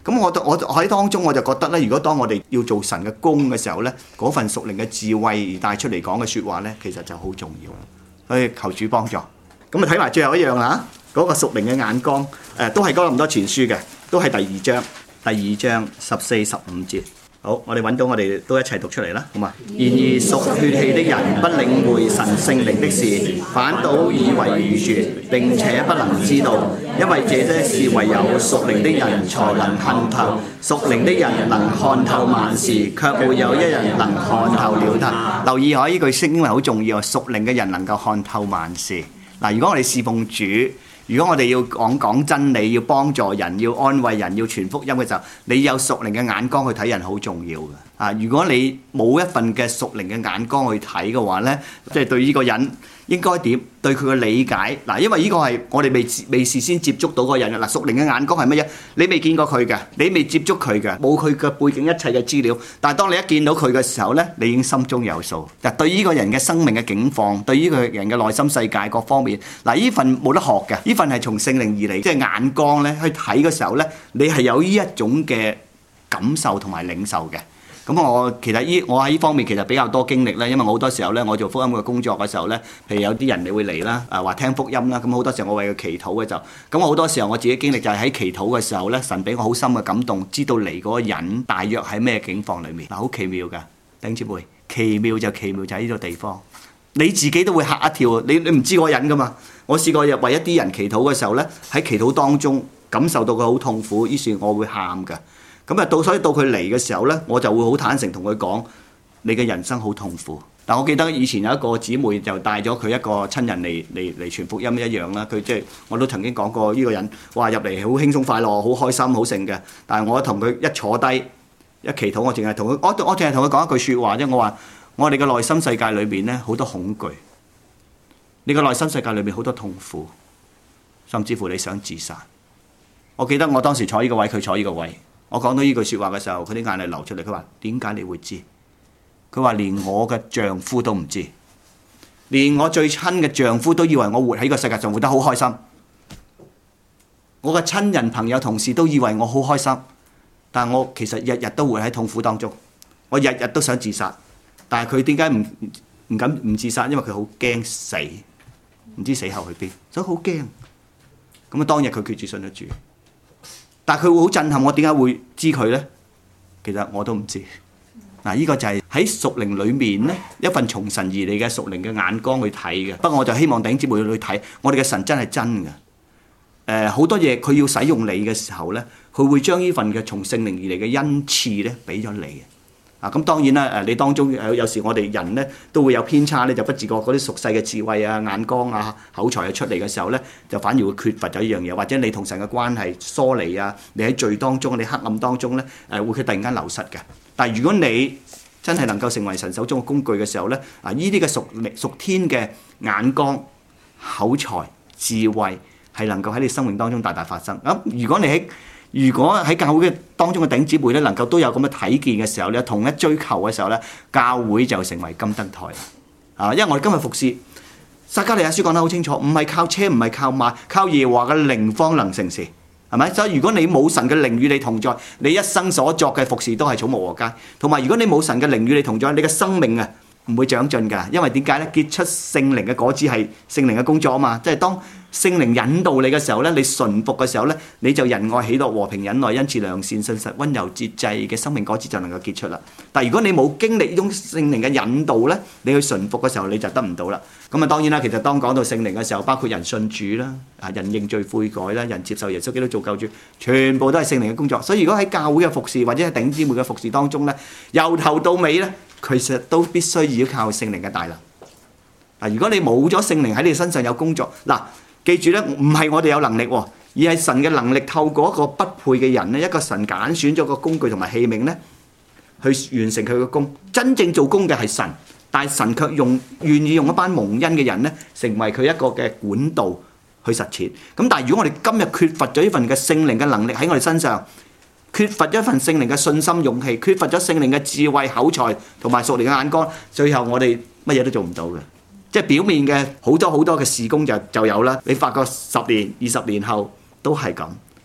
咁我我喺當中我就覺得咧，如果當我哋要做神嘅工嘅時候咧，嗰份屬靈嘅智慧而帶出嚟講嘅説話咧，其實就好重要。所以求主幫助。咁啊睇埋最後一樣啦，嗰、那個屬靈嘅眼光，誒、呃、都係哥林多前書嘅，都係第二章，第二章十四十五節。好，我哋揾到我哋都一齊讀出嚟啦，好嘛？然而屬血氣的人不領會神聖靈的事，反倒以為愚拙，並且不能知道，因為這些事唯有屬靈的人才能看透。屬靈的人能看透萬事，卻沒有一人能看透了他。留意下呢句聖經好重要，屬靈嘅人能夠看透萬事。嗱，如果我哋侍奉主，如果我哋要講講真理，要幫助人，要安慰人，要傳福音嘅時候，你有屬靈嘅眼光去睇人好重要嘅。啊，如果你冇一份嘅屬靈嘅眼光去睇嘅話呢，即係對呢個人應該點，對佢嘅理解嗱，因為呢個係我哋未未事先接觸到嗰個人嘅嗱，屬靈嘅眼光係乜嘢？你未見過佢嘅，你未接觸佢嘅，冇佢嘅背景一切嘅資料，但係當你一見到佢嘅時候呢，你已經心中有數。嗱，對呢個人嘅生命嘅境況，對呢個人嘅內心世界各方面，嗱，呢份冇得學嘅，呢份係從聖靈而嚟，即係眼光咧去睇嘅時候呢，你係有呢一種嘅感受同埋領受嘅。咁我其實依我喺呢方面其實比較多經歷咧，因為我好多時候咧，我做福音嘅工作嘅時候咧，譬如有啲人你會嚟啦，誒話聽福音啦，咁好多時候我為佢祈禱嘅就，咁我好多時候我自己經歷就係喺祈禱嘅時候咧，神俾我好深嘅感動，知道嚟嗰個人大約喺咩境況裡面，嗱，好奇妙㗎，弟兄姊妹，奇妙就奇妙就喺呢個地方，你自己都會嚇一跳，你你唔知嗰個人㗎嘛，我試過入為一啲人祈禱嘅時候咧，喺祈禱當中感受到佢好痛苦，於是我會喊㗎。咁啊，到所以到佢嚟嘅時候呢，我就會好坦誠同佢講：你嘅人生好痛苦。但我記得以前有一個姊妹就帶咗佢一個親人嚟嚟嚟傳福音一樣啦。佢即係我都曾經講過呢個人，哇入嚟好輕鬆快樂，好開心，好盛嘅。但係我同佢一坐低一祈禱，我淨係同佢，我我淨係同佢講一句説話啫。我話我哋嘅內心世界裏邊呢，好多恐懼，你嘅內心世界裏邊好多痛苦，甚至乎你想自殺。我記得我當時坐呢個位，佢坐呢個位。我講到呢句説話嘅時候，佢啲眼淚流出嚟。佢話：點解你會知？佢話連我嘅丈夫都唔知，連我最親嘅丈夫都以為我活喺呢個世界上活得好開心。我嘅親人、朋友、同事都以為我好開心，但我其實日日都活喺痛苦當中。我日日都想自殺，但係佢點解唔唔敢唔自殺？因為佢好驚死，唔知死後去邊，所以好驚。咁啊，當日佢決志信咗主。但係佢會好震撼我，點解會知佢呢？其實我都唔知。嗱，呢個就係喺屬靈裏面呢一份從神而嚟嘅屬靈嘅眼光去睇嘅。不過我就希望弟兄姊妹去睇，我哋嘅神真係真嘅。誒、呃，好多嘢佢要使用你嘅時候呢，佢會將呢份嘅從聖靈而嚟嘅恩賜呢俾咗你。啊，咁當然啦，誒，你當中有有時我哋人咧都會有偏差咧，就不自覺嗰啲俗世嘅智慧啊、眼光啊、口才啊出嚟嘅時候咧，就反而會缺乏咗一樣嘢，或者你同神嘅關係疏離啊，你喺罪當中、你黑暗當中咧，誒會佢突然間流失嘅。但係如果你真係能夠成為神手中嘅工具嘅時候咧，啊，呢啲嘅屬屬天嘅眼光、口才、智慧係能夠喺你生命當中大大發生。咁如果你喺如果喺教會嘅當中嘅弟兄姊妹咧，能夠都有咁嘅睇見嘅時候咧，同一追求嘅時候咧，教會就成為金燈台啊！因為我哋今日服侍撒迦利亞書講得好清楚，唔係靠車，唔係靠馬，靠耶和華嘅靈方能成事，係咪？所以如果你冇神嘅靈與你同在，你一生所作嘅服侍都係草木和秸。同埋如果你冇神嘅靈與你同在，你嘅生命啊唔會長進㗎，因為點解咧？結出聖靈嘅果子係聖靈嘅工作啊嘛，即係當聖靈引導你嘅時候咧，你順服嘅時候咧，你就仁愛、喜樂、和平、忍耐、恩慈、良善、信實、溫柔、節制嘅生命果子就能夠結出啦。但係如果你冇經歷呢種聖靈嘅引導咧，你去順服嘅時候你就得唔到啦。咁啊當然啦，其實當講到聖靈嘅時候，包括人信主啦，啊人認罪悔改啦，人接受耶穌基督做救主，全部都係聖靈嘅工作。所以如果喺教會嘅服侍或者喺弟兄姊妹嘅服侍當中咧，由頭到尾咧，其實都必須要靠聖靈嘅大能。嗱，如果你冇咗聖靈喺你身上有工作，嗱。記住咧，唔係我哋有能力喎，而係神嘅能力透過一個不配嘅人咧，一個神揀選咗個工具同埋器皿咧，去完成佢嘅工。真正做工嘅係神，但係神卻用願意用一班蒙恩嘅人咧，成為佢一個嘅管道去實踐。咁但係如果我哋今日缺乏咗呢份嘅聖靈嘅能力喺我哋身上，缺乏咗一份聖靈嘅信心勇氣，缺乏咗聖靈嘅智慧口才同埋屬靈嘅眼光，最後我哋乜嘢都做唔到嘅。即係表面嘅好多好多嘅事工就就有啦，你發覺十年、二十年後都係咁，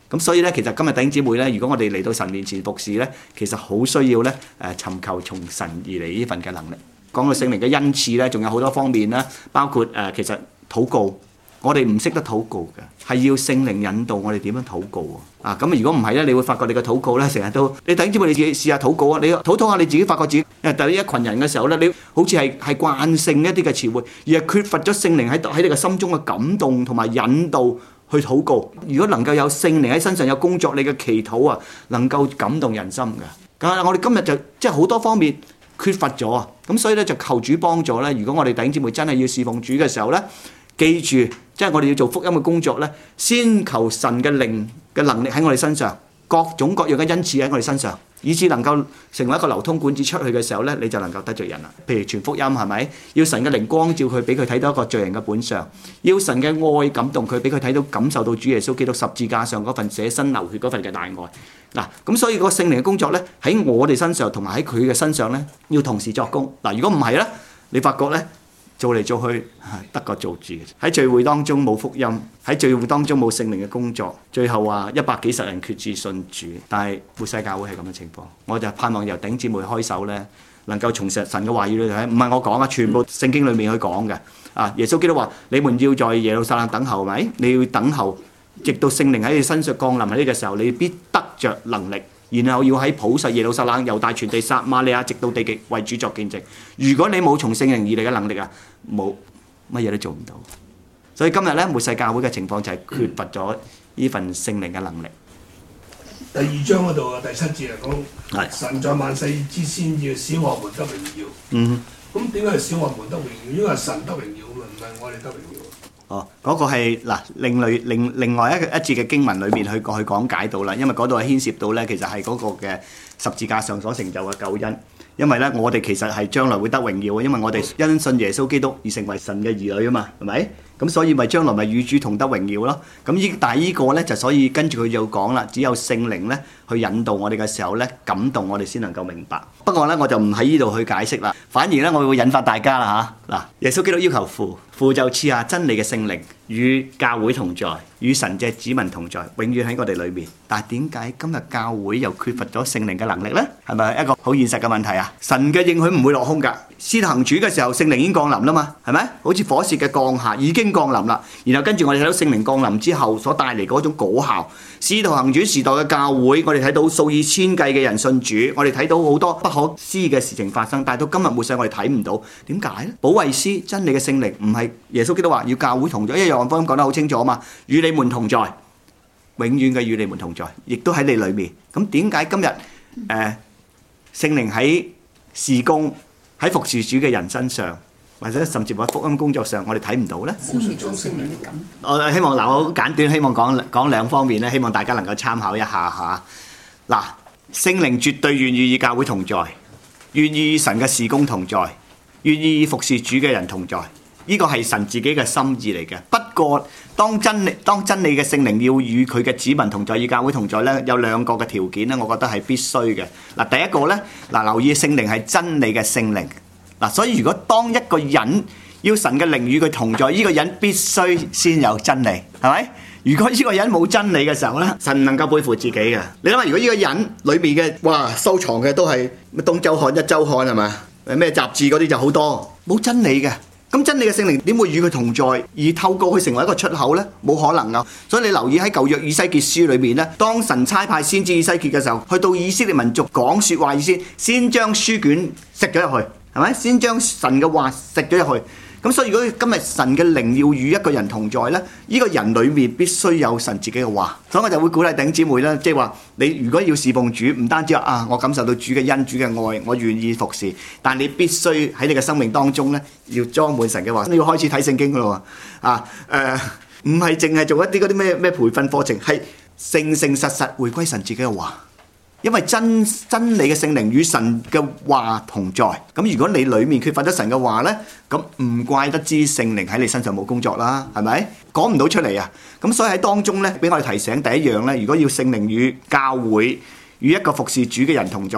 咁所以咧，其實今日弟兄姊妹咧，如果我哋嚟到神面前服侍咧，其實好需要咧誒尋求從神而嚟呢份嘅能力。講到聖靈嘅恩賜咧，仲有好多方面啦，包括誒、呃、其實禱告，我哋唔識得禱告嘅，係要聖靈引導我哋點樣禱告啊！啊咁如果唔係咧，你會發覺你嘅禱告咧成日都，你弟兄姊妹你自己試下禱告啊！你禱禱下你自己，發覺自己誒對一群人嘅時候咧，你好似係係慣性一啲嘅詞彙，而係缺乏咗聖靈喺喺你嘅心中嘅感動同埋引導去禱告。如果能夠有聖靈喺身上有工作，你嘅祈禱啊能夠感動人心嘅。但係我哋今日就即係好多方面缺乏咗啊！咁所以咧就求主幫助咧。如果我哋弟兄姊妹真係要侍奉主嘅時候咧，記住，即係我哋要做福音嘅工作咧，先求神嘅靈嘅能力喺我哋身上，各種各樣嘅恩賜喺我哋身上，以致能夠成為一個流通管子出去嘅時候咧，你就能夠得罪人啦。譬如傳福音係咪？要神嘅靈光照佢，俾佢睇到一個罪人嘅本相；要神嘅愛感動佢，俾佢睇到感受到主耶穌基督十字架上嗰份捨身流血嗰份嘅大愛。嗱，咁所以個聖靈嘅工作咧，喺我哋身上同埋喺佢嘅身上咧，要同時作工。嗱，如果唔係咧，你發覺咧，做嚟做去得個做字，喺聚會當中冇福音，喺聚會當中冇聖靈嘅工作，最後話一百幾十人決志信主。但係末世教會係咁嘅情況，我就盼望由弟兄姊妹開手咧，能夠從神嘅話語裏頭，唔係我講啊，全部聖經裏面去講嘅。啊，耶穌基督話：你們要在耶路撒冷等候，係咪？你要等候，直到聖靈喺你身上降臨喺呢個時候，你必得着能力。然後要喺普世耶路撒冷、猶大全地、撒瑪利亞，直到地極為主作見證。如果你冇從聖靈而嚟嘅能力啊，冇乜嘢都做唔到。所以今日咧，末世教會嘅情況就係缺乏咗呢份聖靈嘅能力。 第二章嗰度啊，第七節嚟講， 係神在萬世之先要使我們得榮耀。 嗯， 咁點解係使我們得榮耀？因為神得榮耀啊嘛，唔係我哋得榮耀。 哦，嗰、那個係嗱另類另另外一個一節嘅經文裏面去去講解到啦，因為嗰度係牽涉到咧，其實係嗰個嘅十字架上所成就嘅救恩。因為咧，我哋其實係將來會得榮耀嘅，因為我哋因信耶穌基督而成為神嘅兒女啊嘛，係咪？咁所以咪將來咪與主同得榮耀咯。咁依但係依個咧就所以跟住佢就講啦，只有聖靈咧去引導我哋嘅時候咧，感動我哋先能夠明白。不過咧我就唔喺呢度去解釋啦，反而咧我會引發大家啦嚇嗱，耶穌基督要求父，父就賜下真理嘅聖靈與教會同在，與神嘅子民同在，永遠喺我哋裏面。但係點解今日教會又缺乏咗聖靈嘅能力咧？係咪一個好現實嘅問題啊？神嘅應許唔會落空㗎。使徒行傳嘅時候，聖靈已經降臨啦嘛，係咪？好似火舌嘅降下已經降臨啦。然後跟住我哋睇到聖靈降臨之後所帶嚟嗰種果效。使徒行傳時代嘅教會，我哋睇到數以千計嘅人信主，我哋睇到好多不可思議嘅事情發生。但係到今日末世，我哋睇唔到，點解咧？保惠師真理嘅聖靈唔係耶穌基督話要教會同在，因為約翰福音講得好清楚啊嘛，與你們同在，永遠嘅與你們同在，亦都喺你裏面。咁點解今日誒、呃、聖靈喺事工喺服侍主嘅人身上，或者甚至乎喺福音工作上，我哋睇唔到咧？我希望嗱，我好簡短，希望講講兩方面咧，希望大家能夠參考一下嚇。嗱，聖靈絕對願意與教會同在，願意與神嘅事工同在，願意與服侍主嘅人同在。呢個係神自己嘅心意嚟嘅。不過，當真理當真理嘅聖靈要與佢嘅子民同在，與教會同在咧，有兩個嘅條件咧，我覺得係必須嘅。嗱，第一個咧，嗱，留意聖靈係真理嘅聖靈。嗱，所以如果當一個人要神嘅靈與佢同在，呢個人必須先有真理，係咪？如果呢個人冇真理嘅時候咧，神唔能夠背負自己嘅。你諗下，如果呢個人裏面嘅哇收藏嘅都係咩東周刊、一周刊係嘛？誒咩雜誌嗰啲就好多，冇真理嘅。咁真理嘅聖靈點會與佢同在，而透過佢成為一個出口呢？冇可能噶。所以你留意喺舊約以西結書裏面呢，當神差派先知以西結嘅時候，去到以色列民族講說話意思，先將書卷食咗入去，係咪？先將神嘅話食咗入去。咁所以如果今日神嘅靈要與一個人同在呢，呢個人裏面必須有神自己嘅話。所以我就會鼓勵弟兄姊妹啦，即係話你如果要侍奉主，唔單止話啊，我感受到主嘅恩、主嘅愛，我願意服侍，但你必須喺你嘅生命當中呢，要裝滿神嘅話。你要開始睇聖經噶啦喎，啊誒，唔係淨係做一啲嗰啲咩咩培訓課程，係誠誠實實回歸神自己嘅話。因為真真理嘅聖靈與神嘅話同在，咁如果你裡面缺乏咗神嘅話呢，咁唔怪得知聖靈喺你身上冇工作啦，係咪？講唔到出嚟啊！咁所以喺當中呢，俾我哋提醒第一樣呢，如果要聖靈與教會與一個服侍主嘅人同在呢，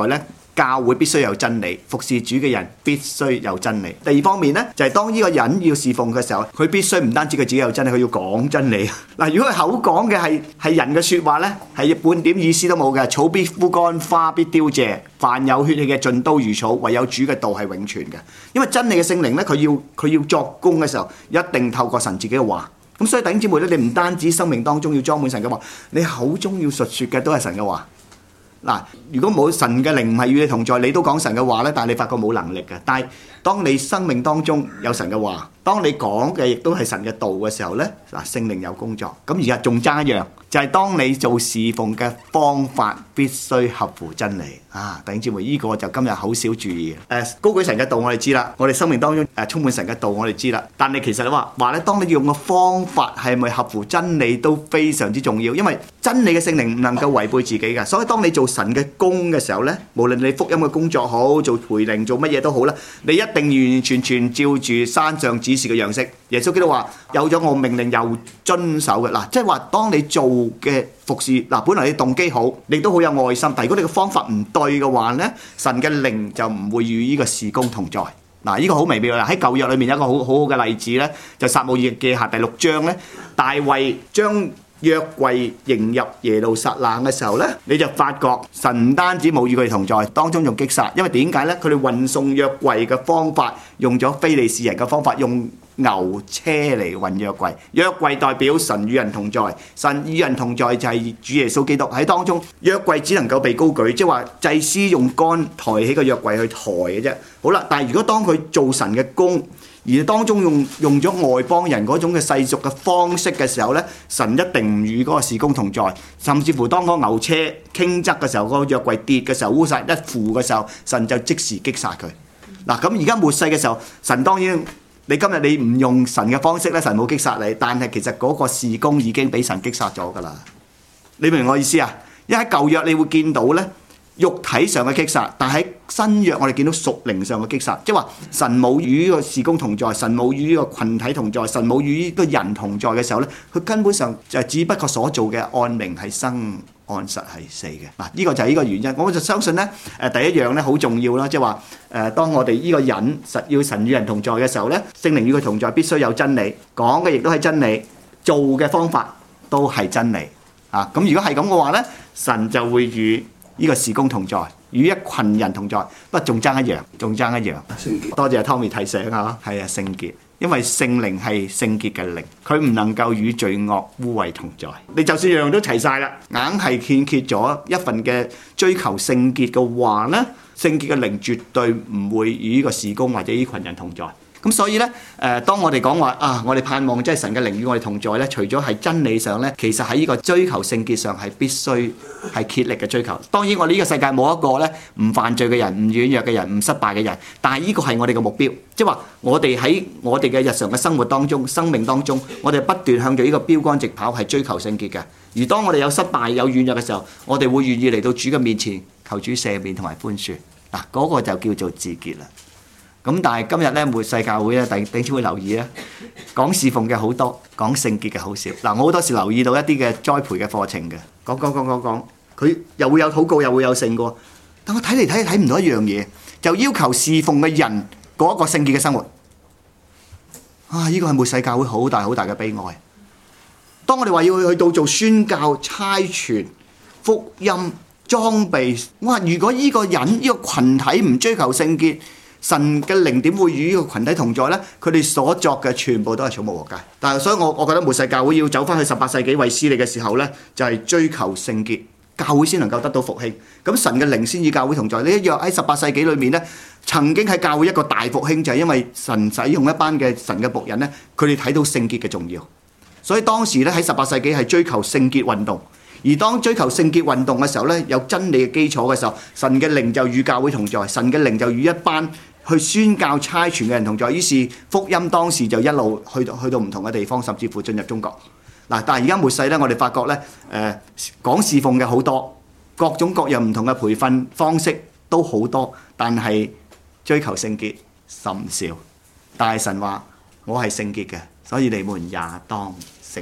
教會必須有真理，服侍主嘅人必須有真理。第二方面呢，就係當呢個人要侍奉嘅時候，佢必須唔單止佢自己有真理，佢要講真理。嗱，如果佢口講嘅係係人嘅説話呢，係半點意思都冇嘅，草必枯乾，花必凋謝，凡有血氣嘅盡都如草，唯有主嘅道係永存嘅。因為真理嘅聖靈呢，佢要佢要作工嘅時候，一定透過神自己嘅話。咁所以弟兄姊妹咧，你唔單止生命當中要裝滿神嘅話，你口中要述説嘅都係神嘅話。嗱，如果冇神嘅靈唔係與你同在，你都講神嘅話咧，但係你發覺冇能力嘅。但係當你生命當中有神嘅話，當你講嘅亦都係神嘅道嘅時候咧，嗱，聖靈有工作。咁而家仲爭一樣，就係當你做侍奉嘅方法必須合乎真理啊！弟兄姊妹，呢個就今日好少注意嘅。誒，高舉神嘅道我哋知啦，我哋生命當中誒充滿神嘅道我哋知啦。但係其實你話話咧，當你用嘅方法係咪合乎真理都非常之重要，因為真理嘅聖靈唔能夠違背自己嘅。所以當你做神嘅工嘅時候咧，無論你福音嘅工作好，做培靈做乜嘢都好啦，你一定完完全全照住山上指示嘅樣式。耶穌基督話：有咗我命令又遵守嘅。嗱，即係話當你做嘅服侍，嗱，本來你動機好，你都好有愛心，但係如果你嘅方法唔對嘅話咧，神嘅靈就唔會與呢個事工同在。嗱，呢個好微妙啦。喺舊約裏面有一個好好好嘅例子咧，就撒母耳記下第六章咧，大衛將約櫃迎入耶路撒冷嘅時候咧，你就發覺神唔單止冇與佢哋同在，當中仲擊殺。因為點解咧？佢哋運送約櫃嘅方法用咗非利士人嘅方法，用牛車嚟運約櫃。約櫃代表神與人同在，神與人同在就係主耶穌基督喺當中。約櫃只能夠被高舉，即係話祭司用杆抬起個約櫃去抬嘅啫。好啦，但係如果當佢做神嘅工，而當中用用咗外邦人嗰種嘅世俗嘅方式嘅時候咧，神一定唔與嗰個事工同在，甚至乎當嗰個牛車傾側嘅時候，嗰個約櫃跌嘅時候，烏撒一扶嘅時候，神就即時擊殺佢。嗱，咁而家末世嘅時候，神當然你今日你唔用神嘅方式咧，神冇擊殺你，但係其實嗰個事工已經俾神擊殺咗㗎啦。你明我意思啊？因為喺舊約你會見到咧，肉體上嘅擊殺，但喺新約我哋見到屬靈上嘅擊殺，即係話神冇與呢個事工同在，神冇與呢個群體同在，神冇與呢個人同在嘅時候咧，佢根本上就只不過所做嘅按名係生，按實係死嘅。嗱，呢個就係呢個原因。我就相信咧，誒第一樣咧好重要啦，即係話誒當我哋呢個人實要神與人同在嘅時候咧，聖靈與佢同在必須有真理，講嘅亦都係真理，做嘅方法都係真理啊。咁如果係咁嘅話咧，神就會與呢個事工同在，與一群人同在，不過仲爭一樣，仲爭一樣。 聖潔。 多謝 Tommy 提醒啊，係啊，聖潔，因為聖靈係聖潔嘅靈，佢唔能夠與罪惡污穢同在。你就算樣樣都齊晒啦，硬係欠缺咗一份嘅追求聖潔嘅話咧，聖潔嘅靈絕對唔會與呢個事工或者呢群人同在。咁所以咧，誒、呃，當我哋講話啊，我哋盼望即係神嘅靈與我哋同在咧，除咗係真理上咧，其實喺呢個追求聖潔上係必須係竭力嘅追求。當然，我哋呢個世界冇一個咧唔犯罪嘅人、唔軟弱嘅人、唔失敗嘅人，但係呢個係我哋嘅目標，即係話我哋喺我哋嘅日常嘅生活當中、生命當中，我哋不斷向住呢個標杆直跑，係追求聖潔嘅。而當我哋有失敗、有軟弱嘅時候，我哋會願意嚟到主嘅面前求主赦免同埋寬恕。嗱、啊，嗰、那個就叫做自潔啦。咁但係今日咧，末世教會咧，弟弟兄會留意咧，講侍奉嘅好多，講聖潔嘅好少。嗱，我好多時留意到一啲嘅栽培嘅課程嘅，講講講講講，佢又會有禱告，又會有聖過。但我睇嚟睇去睇唔到一樣嘢，就要求侍奉嘅人過一個聖潔嘅生活。啊！呢個係末世教會好大好大嘅悲哀。當我哋話要去到做宣教、差傳、福音、裝備，我話如果呢個人、呢個群體唔追求聖潔，神嘅靈點會與呢個群體同在呢？佢哋所作嘅全部都係草木和秸。但係所以我我覺得末世教會要走翻去十八世紀衛斯理嘅時候呢，就係、是、追求聖潔，教會先能夠得到復興。咁神嘅靈先與教會同在。呢一樣喺十八世紀裏面呢，曾經喺教會一個大復興，就係、是、因為神使用一班嘅神嘅僕人呢，佢哋睇到聖潔嘅重要。所以當時咧喺十八世紀係追求聖潔運動。而當追求聖潔運動嘅時候呢，有真理嘅基礎嘅時候，神嘅靈就與教會同在，神嘅靈就與一班去宣教差傳嘅人同在，於是福音當時就一路去到去到唔同嘅地方，甚至乎進入中國。嗱，但係而家末世咧，我哋發覺咧，誒、呃、講侍奉嘅好多，各種各樣唔同嘅培訓方式都好多，但係追求聖潔甚少。但係神話我係聖潔嘅，所以你們也當聖潔。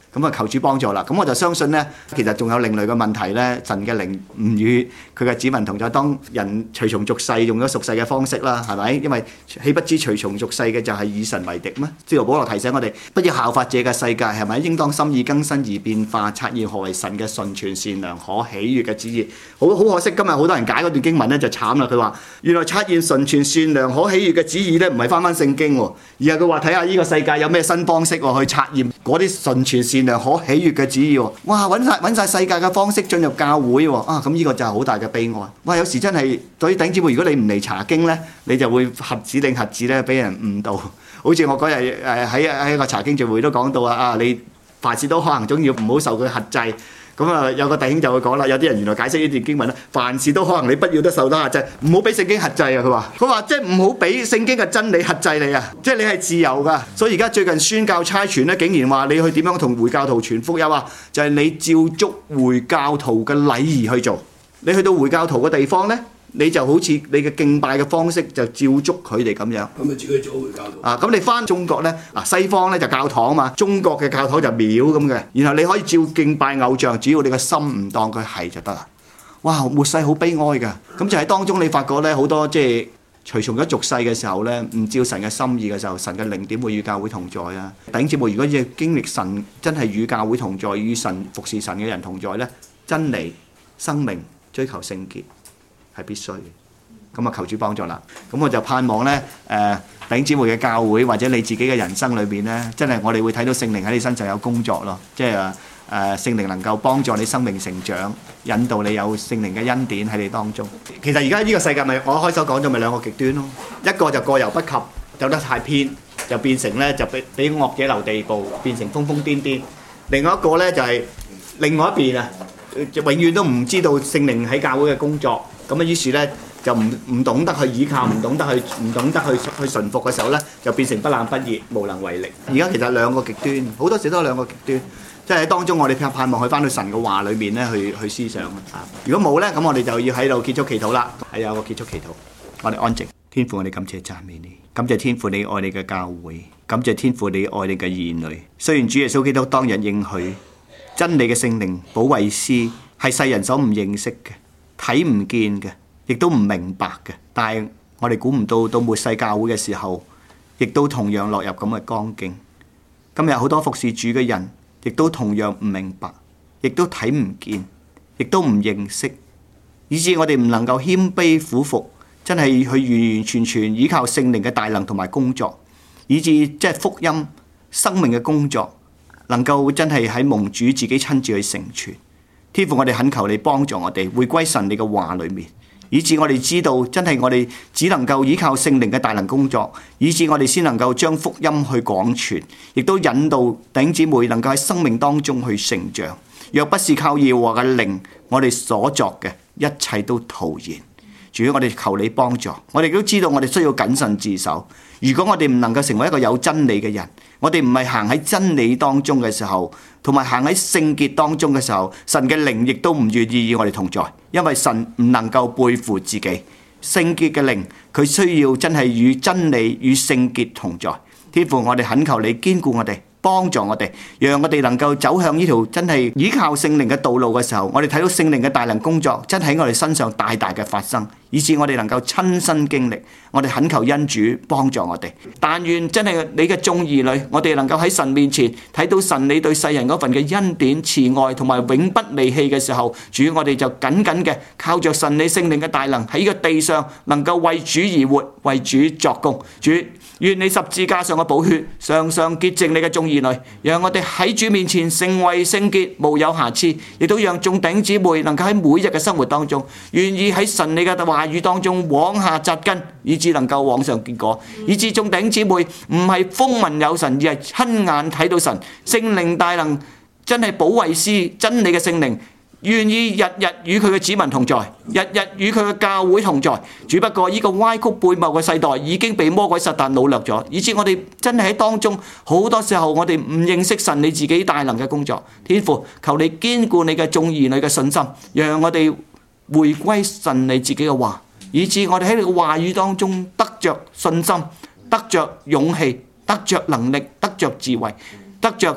咁啊求主幫助啦。咁我就相信咧，其實仲有另類嘅問題咧，神嘅靈唔與佢嘅子民同在。當人隨從俗世，用咗俗世嘅方式啦，係咪？因為豈不知隨從俗世嘅就係以神為敵咩？使徒保羅提醒我哋，不要效法這個世界，係咪？應當心意更新而變化，察驗何為神嘅純全善良可喜悅嘅旨意。好好可惜，今日好多人解嗰段經文咧就慘啦。佢話原來察驗純全善良可喜悅嘅旨意咧，唔係翻翻聖經喎，而係佢話睇下呢個世界有咩新方式喎，去察驗嗰啲純全善良可喜悅嘅旨意喎。哇！揾晒揾曬世界嘅方式進入教會喎。啊，咁呢個就係好大嘅悲哀。哇！有時真係對於弟兄姊妹，如果你唔嚟查經咧，你就會瞎子定瞎子咧，俾人誤導。好似我嗰日誒喺喺個查經聚會都講到啊，啊你凡事都可能總要唔好受佢轄制。咁啊，有個弟兄就會講啦，有啲人原來解釋呢段經文啦，凡事都可能你不要都受得轄制，唔好俾聖經轄制啊！佢話，佢話即係唔好俾聖經嘅真理轄制你啊！即係你係自由噶。所以而家最近宣教差傳咧，竟然話你去點樣同回教徒傳福音啊？就係你照足回教徒嘅禮儀去做。你去到回教徒嘅地方咧，你就好似你嘅敬拜嘅方式就照足佢哋咁樣。 咁咪自己做回教徒啊！咁你翻中國咧，啊西方咧就教堂嘛，中國嘅教堂就廟咁嘅。然後你可以照敬拜偶像，只要你個心唔當佢係就得啦。哇！末世好悲哀㗎。咁就喺當中你發覺咧，好多即係隨從咗俗世嘅時候咧，唔照神嘅心意嘅時候，神嘅靈點會與教會同在啊？弟兄姊妹，如果要經歷神真係與教會同在，與神服侍神嘅人同在咧，真理、生命、追求聖潔係必須嘅。咁啊，求主幫助啦。咁我就盼望咧，誒弟兄姊妹嘅教會或者你自己嘅人生裏邊咧，真係我哋會睇到聖靈喺你身上有工作咯。即係誒誒聖靈能夠幫助你生命成長，引導你有聖靈嘅恩典喺你當中。其實而家呢個世界咪我一開首講咗咪兩個極端咯，一個就過猶不及，走得太偏，就變成咧就俾俾惡者留地步，變成瘋瘋癲癲。另外一個咧就係另外一邊啊，永遠都唔知道聖靈喺教會嘅工作，咁啊於是咧。就唔唔懂得去倚靠，唔懂得去唔懂得去去順服嘅時候咧，就變成不冷不熱，無能為力。而家其實兩個極端，好多時都有兩個極端，即係喺當中我哋盼望去翻到神嘅話裏面咧，去去思想啊。如果冇咧，咁我哋就要喺度結束祈禱啦。係有個結束祈禱，我哋安靜。天父，我哋感謝讚美你，感謝天父你愛你嘅教會，感謝天父你愛你嘅兒女。雖然主耶穌基督當日應許真理嘅聖靈保惠師係世人所唔認識嘅、睇唔見嘅。亦都唔明白嘅，但係我哋估唔到到末世教會嘅時候，亦都同樣落入咁嘅光景。今日好多服侍主嘅人，亦都同樣唔明白，亦都睇唔見，亦都唔認識，以致我哋唔能夠謙卑俯伏，真係去完完全全依靠聖靈嘅大能同埋工作，以致即係福音生命嘅工作，能夠真係喺蒙主自己親自去成全。天父，我哋懇求你幫助我哋回歸神你嘅話裏面。以致我哋知道，真係我哋只能夠依靠聖靈嘅大能工作，以致我哋先能夠將福音去廣傳，亦都引導弟兄姊妹能夠喺生命當中去成長。若不是靠耶和華嘅靈，我哋所作嘅一切都徒然。主，我哋求你幫助，我哋都知道我哋需要謹慎自守。如果我哋唔能夠成為一個有真理嘅人，我哋唔係行喺真理當中嘅時候，同埋行喺聖潔當中嘅時候，神嘅靈亦都唔願意與我哋同在，因為神唔能夠背負自己。聖潔嘅靈，佢需要真係與真理與聖潔同在。天父，我哋懇求你堅固我哋，幫助我哋，讓我哋能夠走向呢條真係依靠聖靈嘅道路嘅時候，我哋睇到聖靈嘅大能工作真喺我哋身上大大嘅發生，以致我哋能夠親身經歷。我哋懇求恩主幫助我哋，但願真係你嘅眾兒女，我哋能夠喺神面前睇到神你對世人嗰份嘅恩典慈愛同埋永不離棄嘅時候，主，我哋就緊緊嘅靠着神你聖靈嘅大能喺呢個地上能夠為主而活，為主作工。主，願你十字架上嘅寶血常常潔淨你嘅眾兒女，讓我哋喺主面前成為聖潔，無有瑕疵，亦都讓眾弟兄姊妹能夠喺每日嘅生活當中，願意喺神你嘅話語當中往下扎根，以致能夠往上結果，以致眾弟兄姊妹唔係風聞有神，而係親眼睇到神聖靈大能，真係保惠師真理嘅聖靈，願意日日與佢嘅子民同在，日日與佢嘅教會同在。只不過呢個歪曲背謬嘅世代已經被魔鬼撒旦擄掠咗，以致我哋真係喺當中好多時候我哋唔認識神你自己大能嘅工作。天父，求你堅固你嘅眾兒女嘅信心，讓我哋回歸神你自己嘅話，以致我哋喺你嘅話語當中得着信心，得着勇氣，得着能力，得着智慧，得着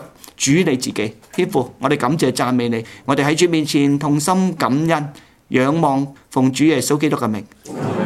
主你自己。天父，我哋感謝讚美你，我哋喺主面前同心感恩，仰望奉主耶穌基督嘅名。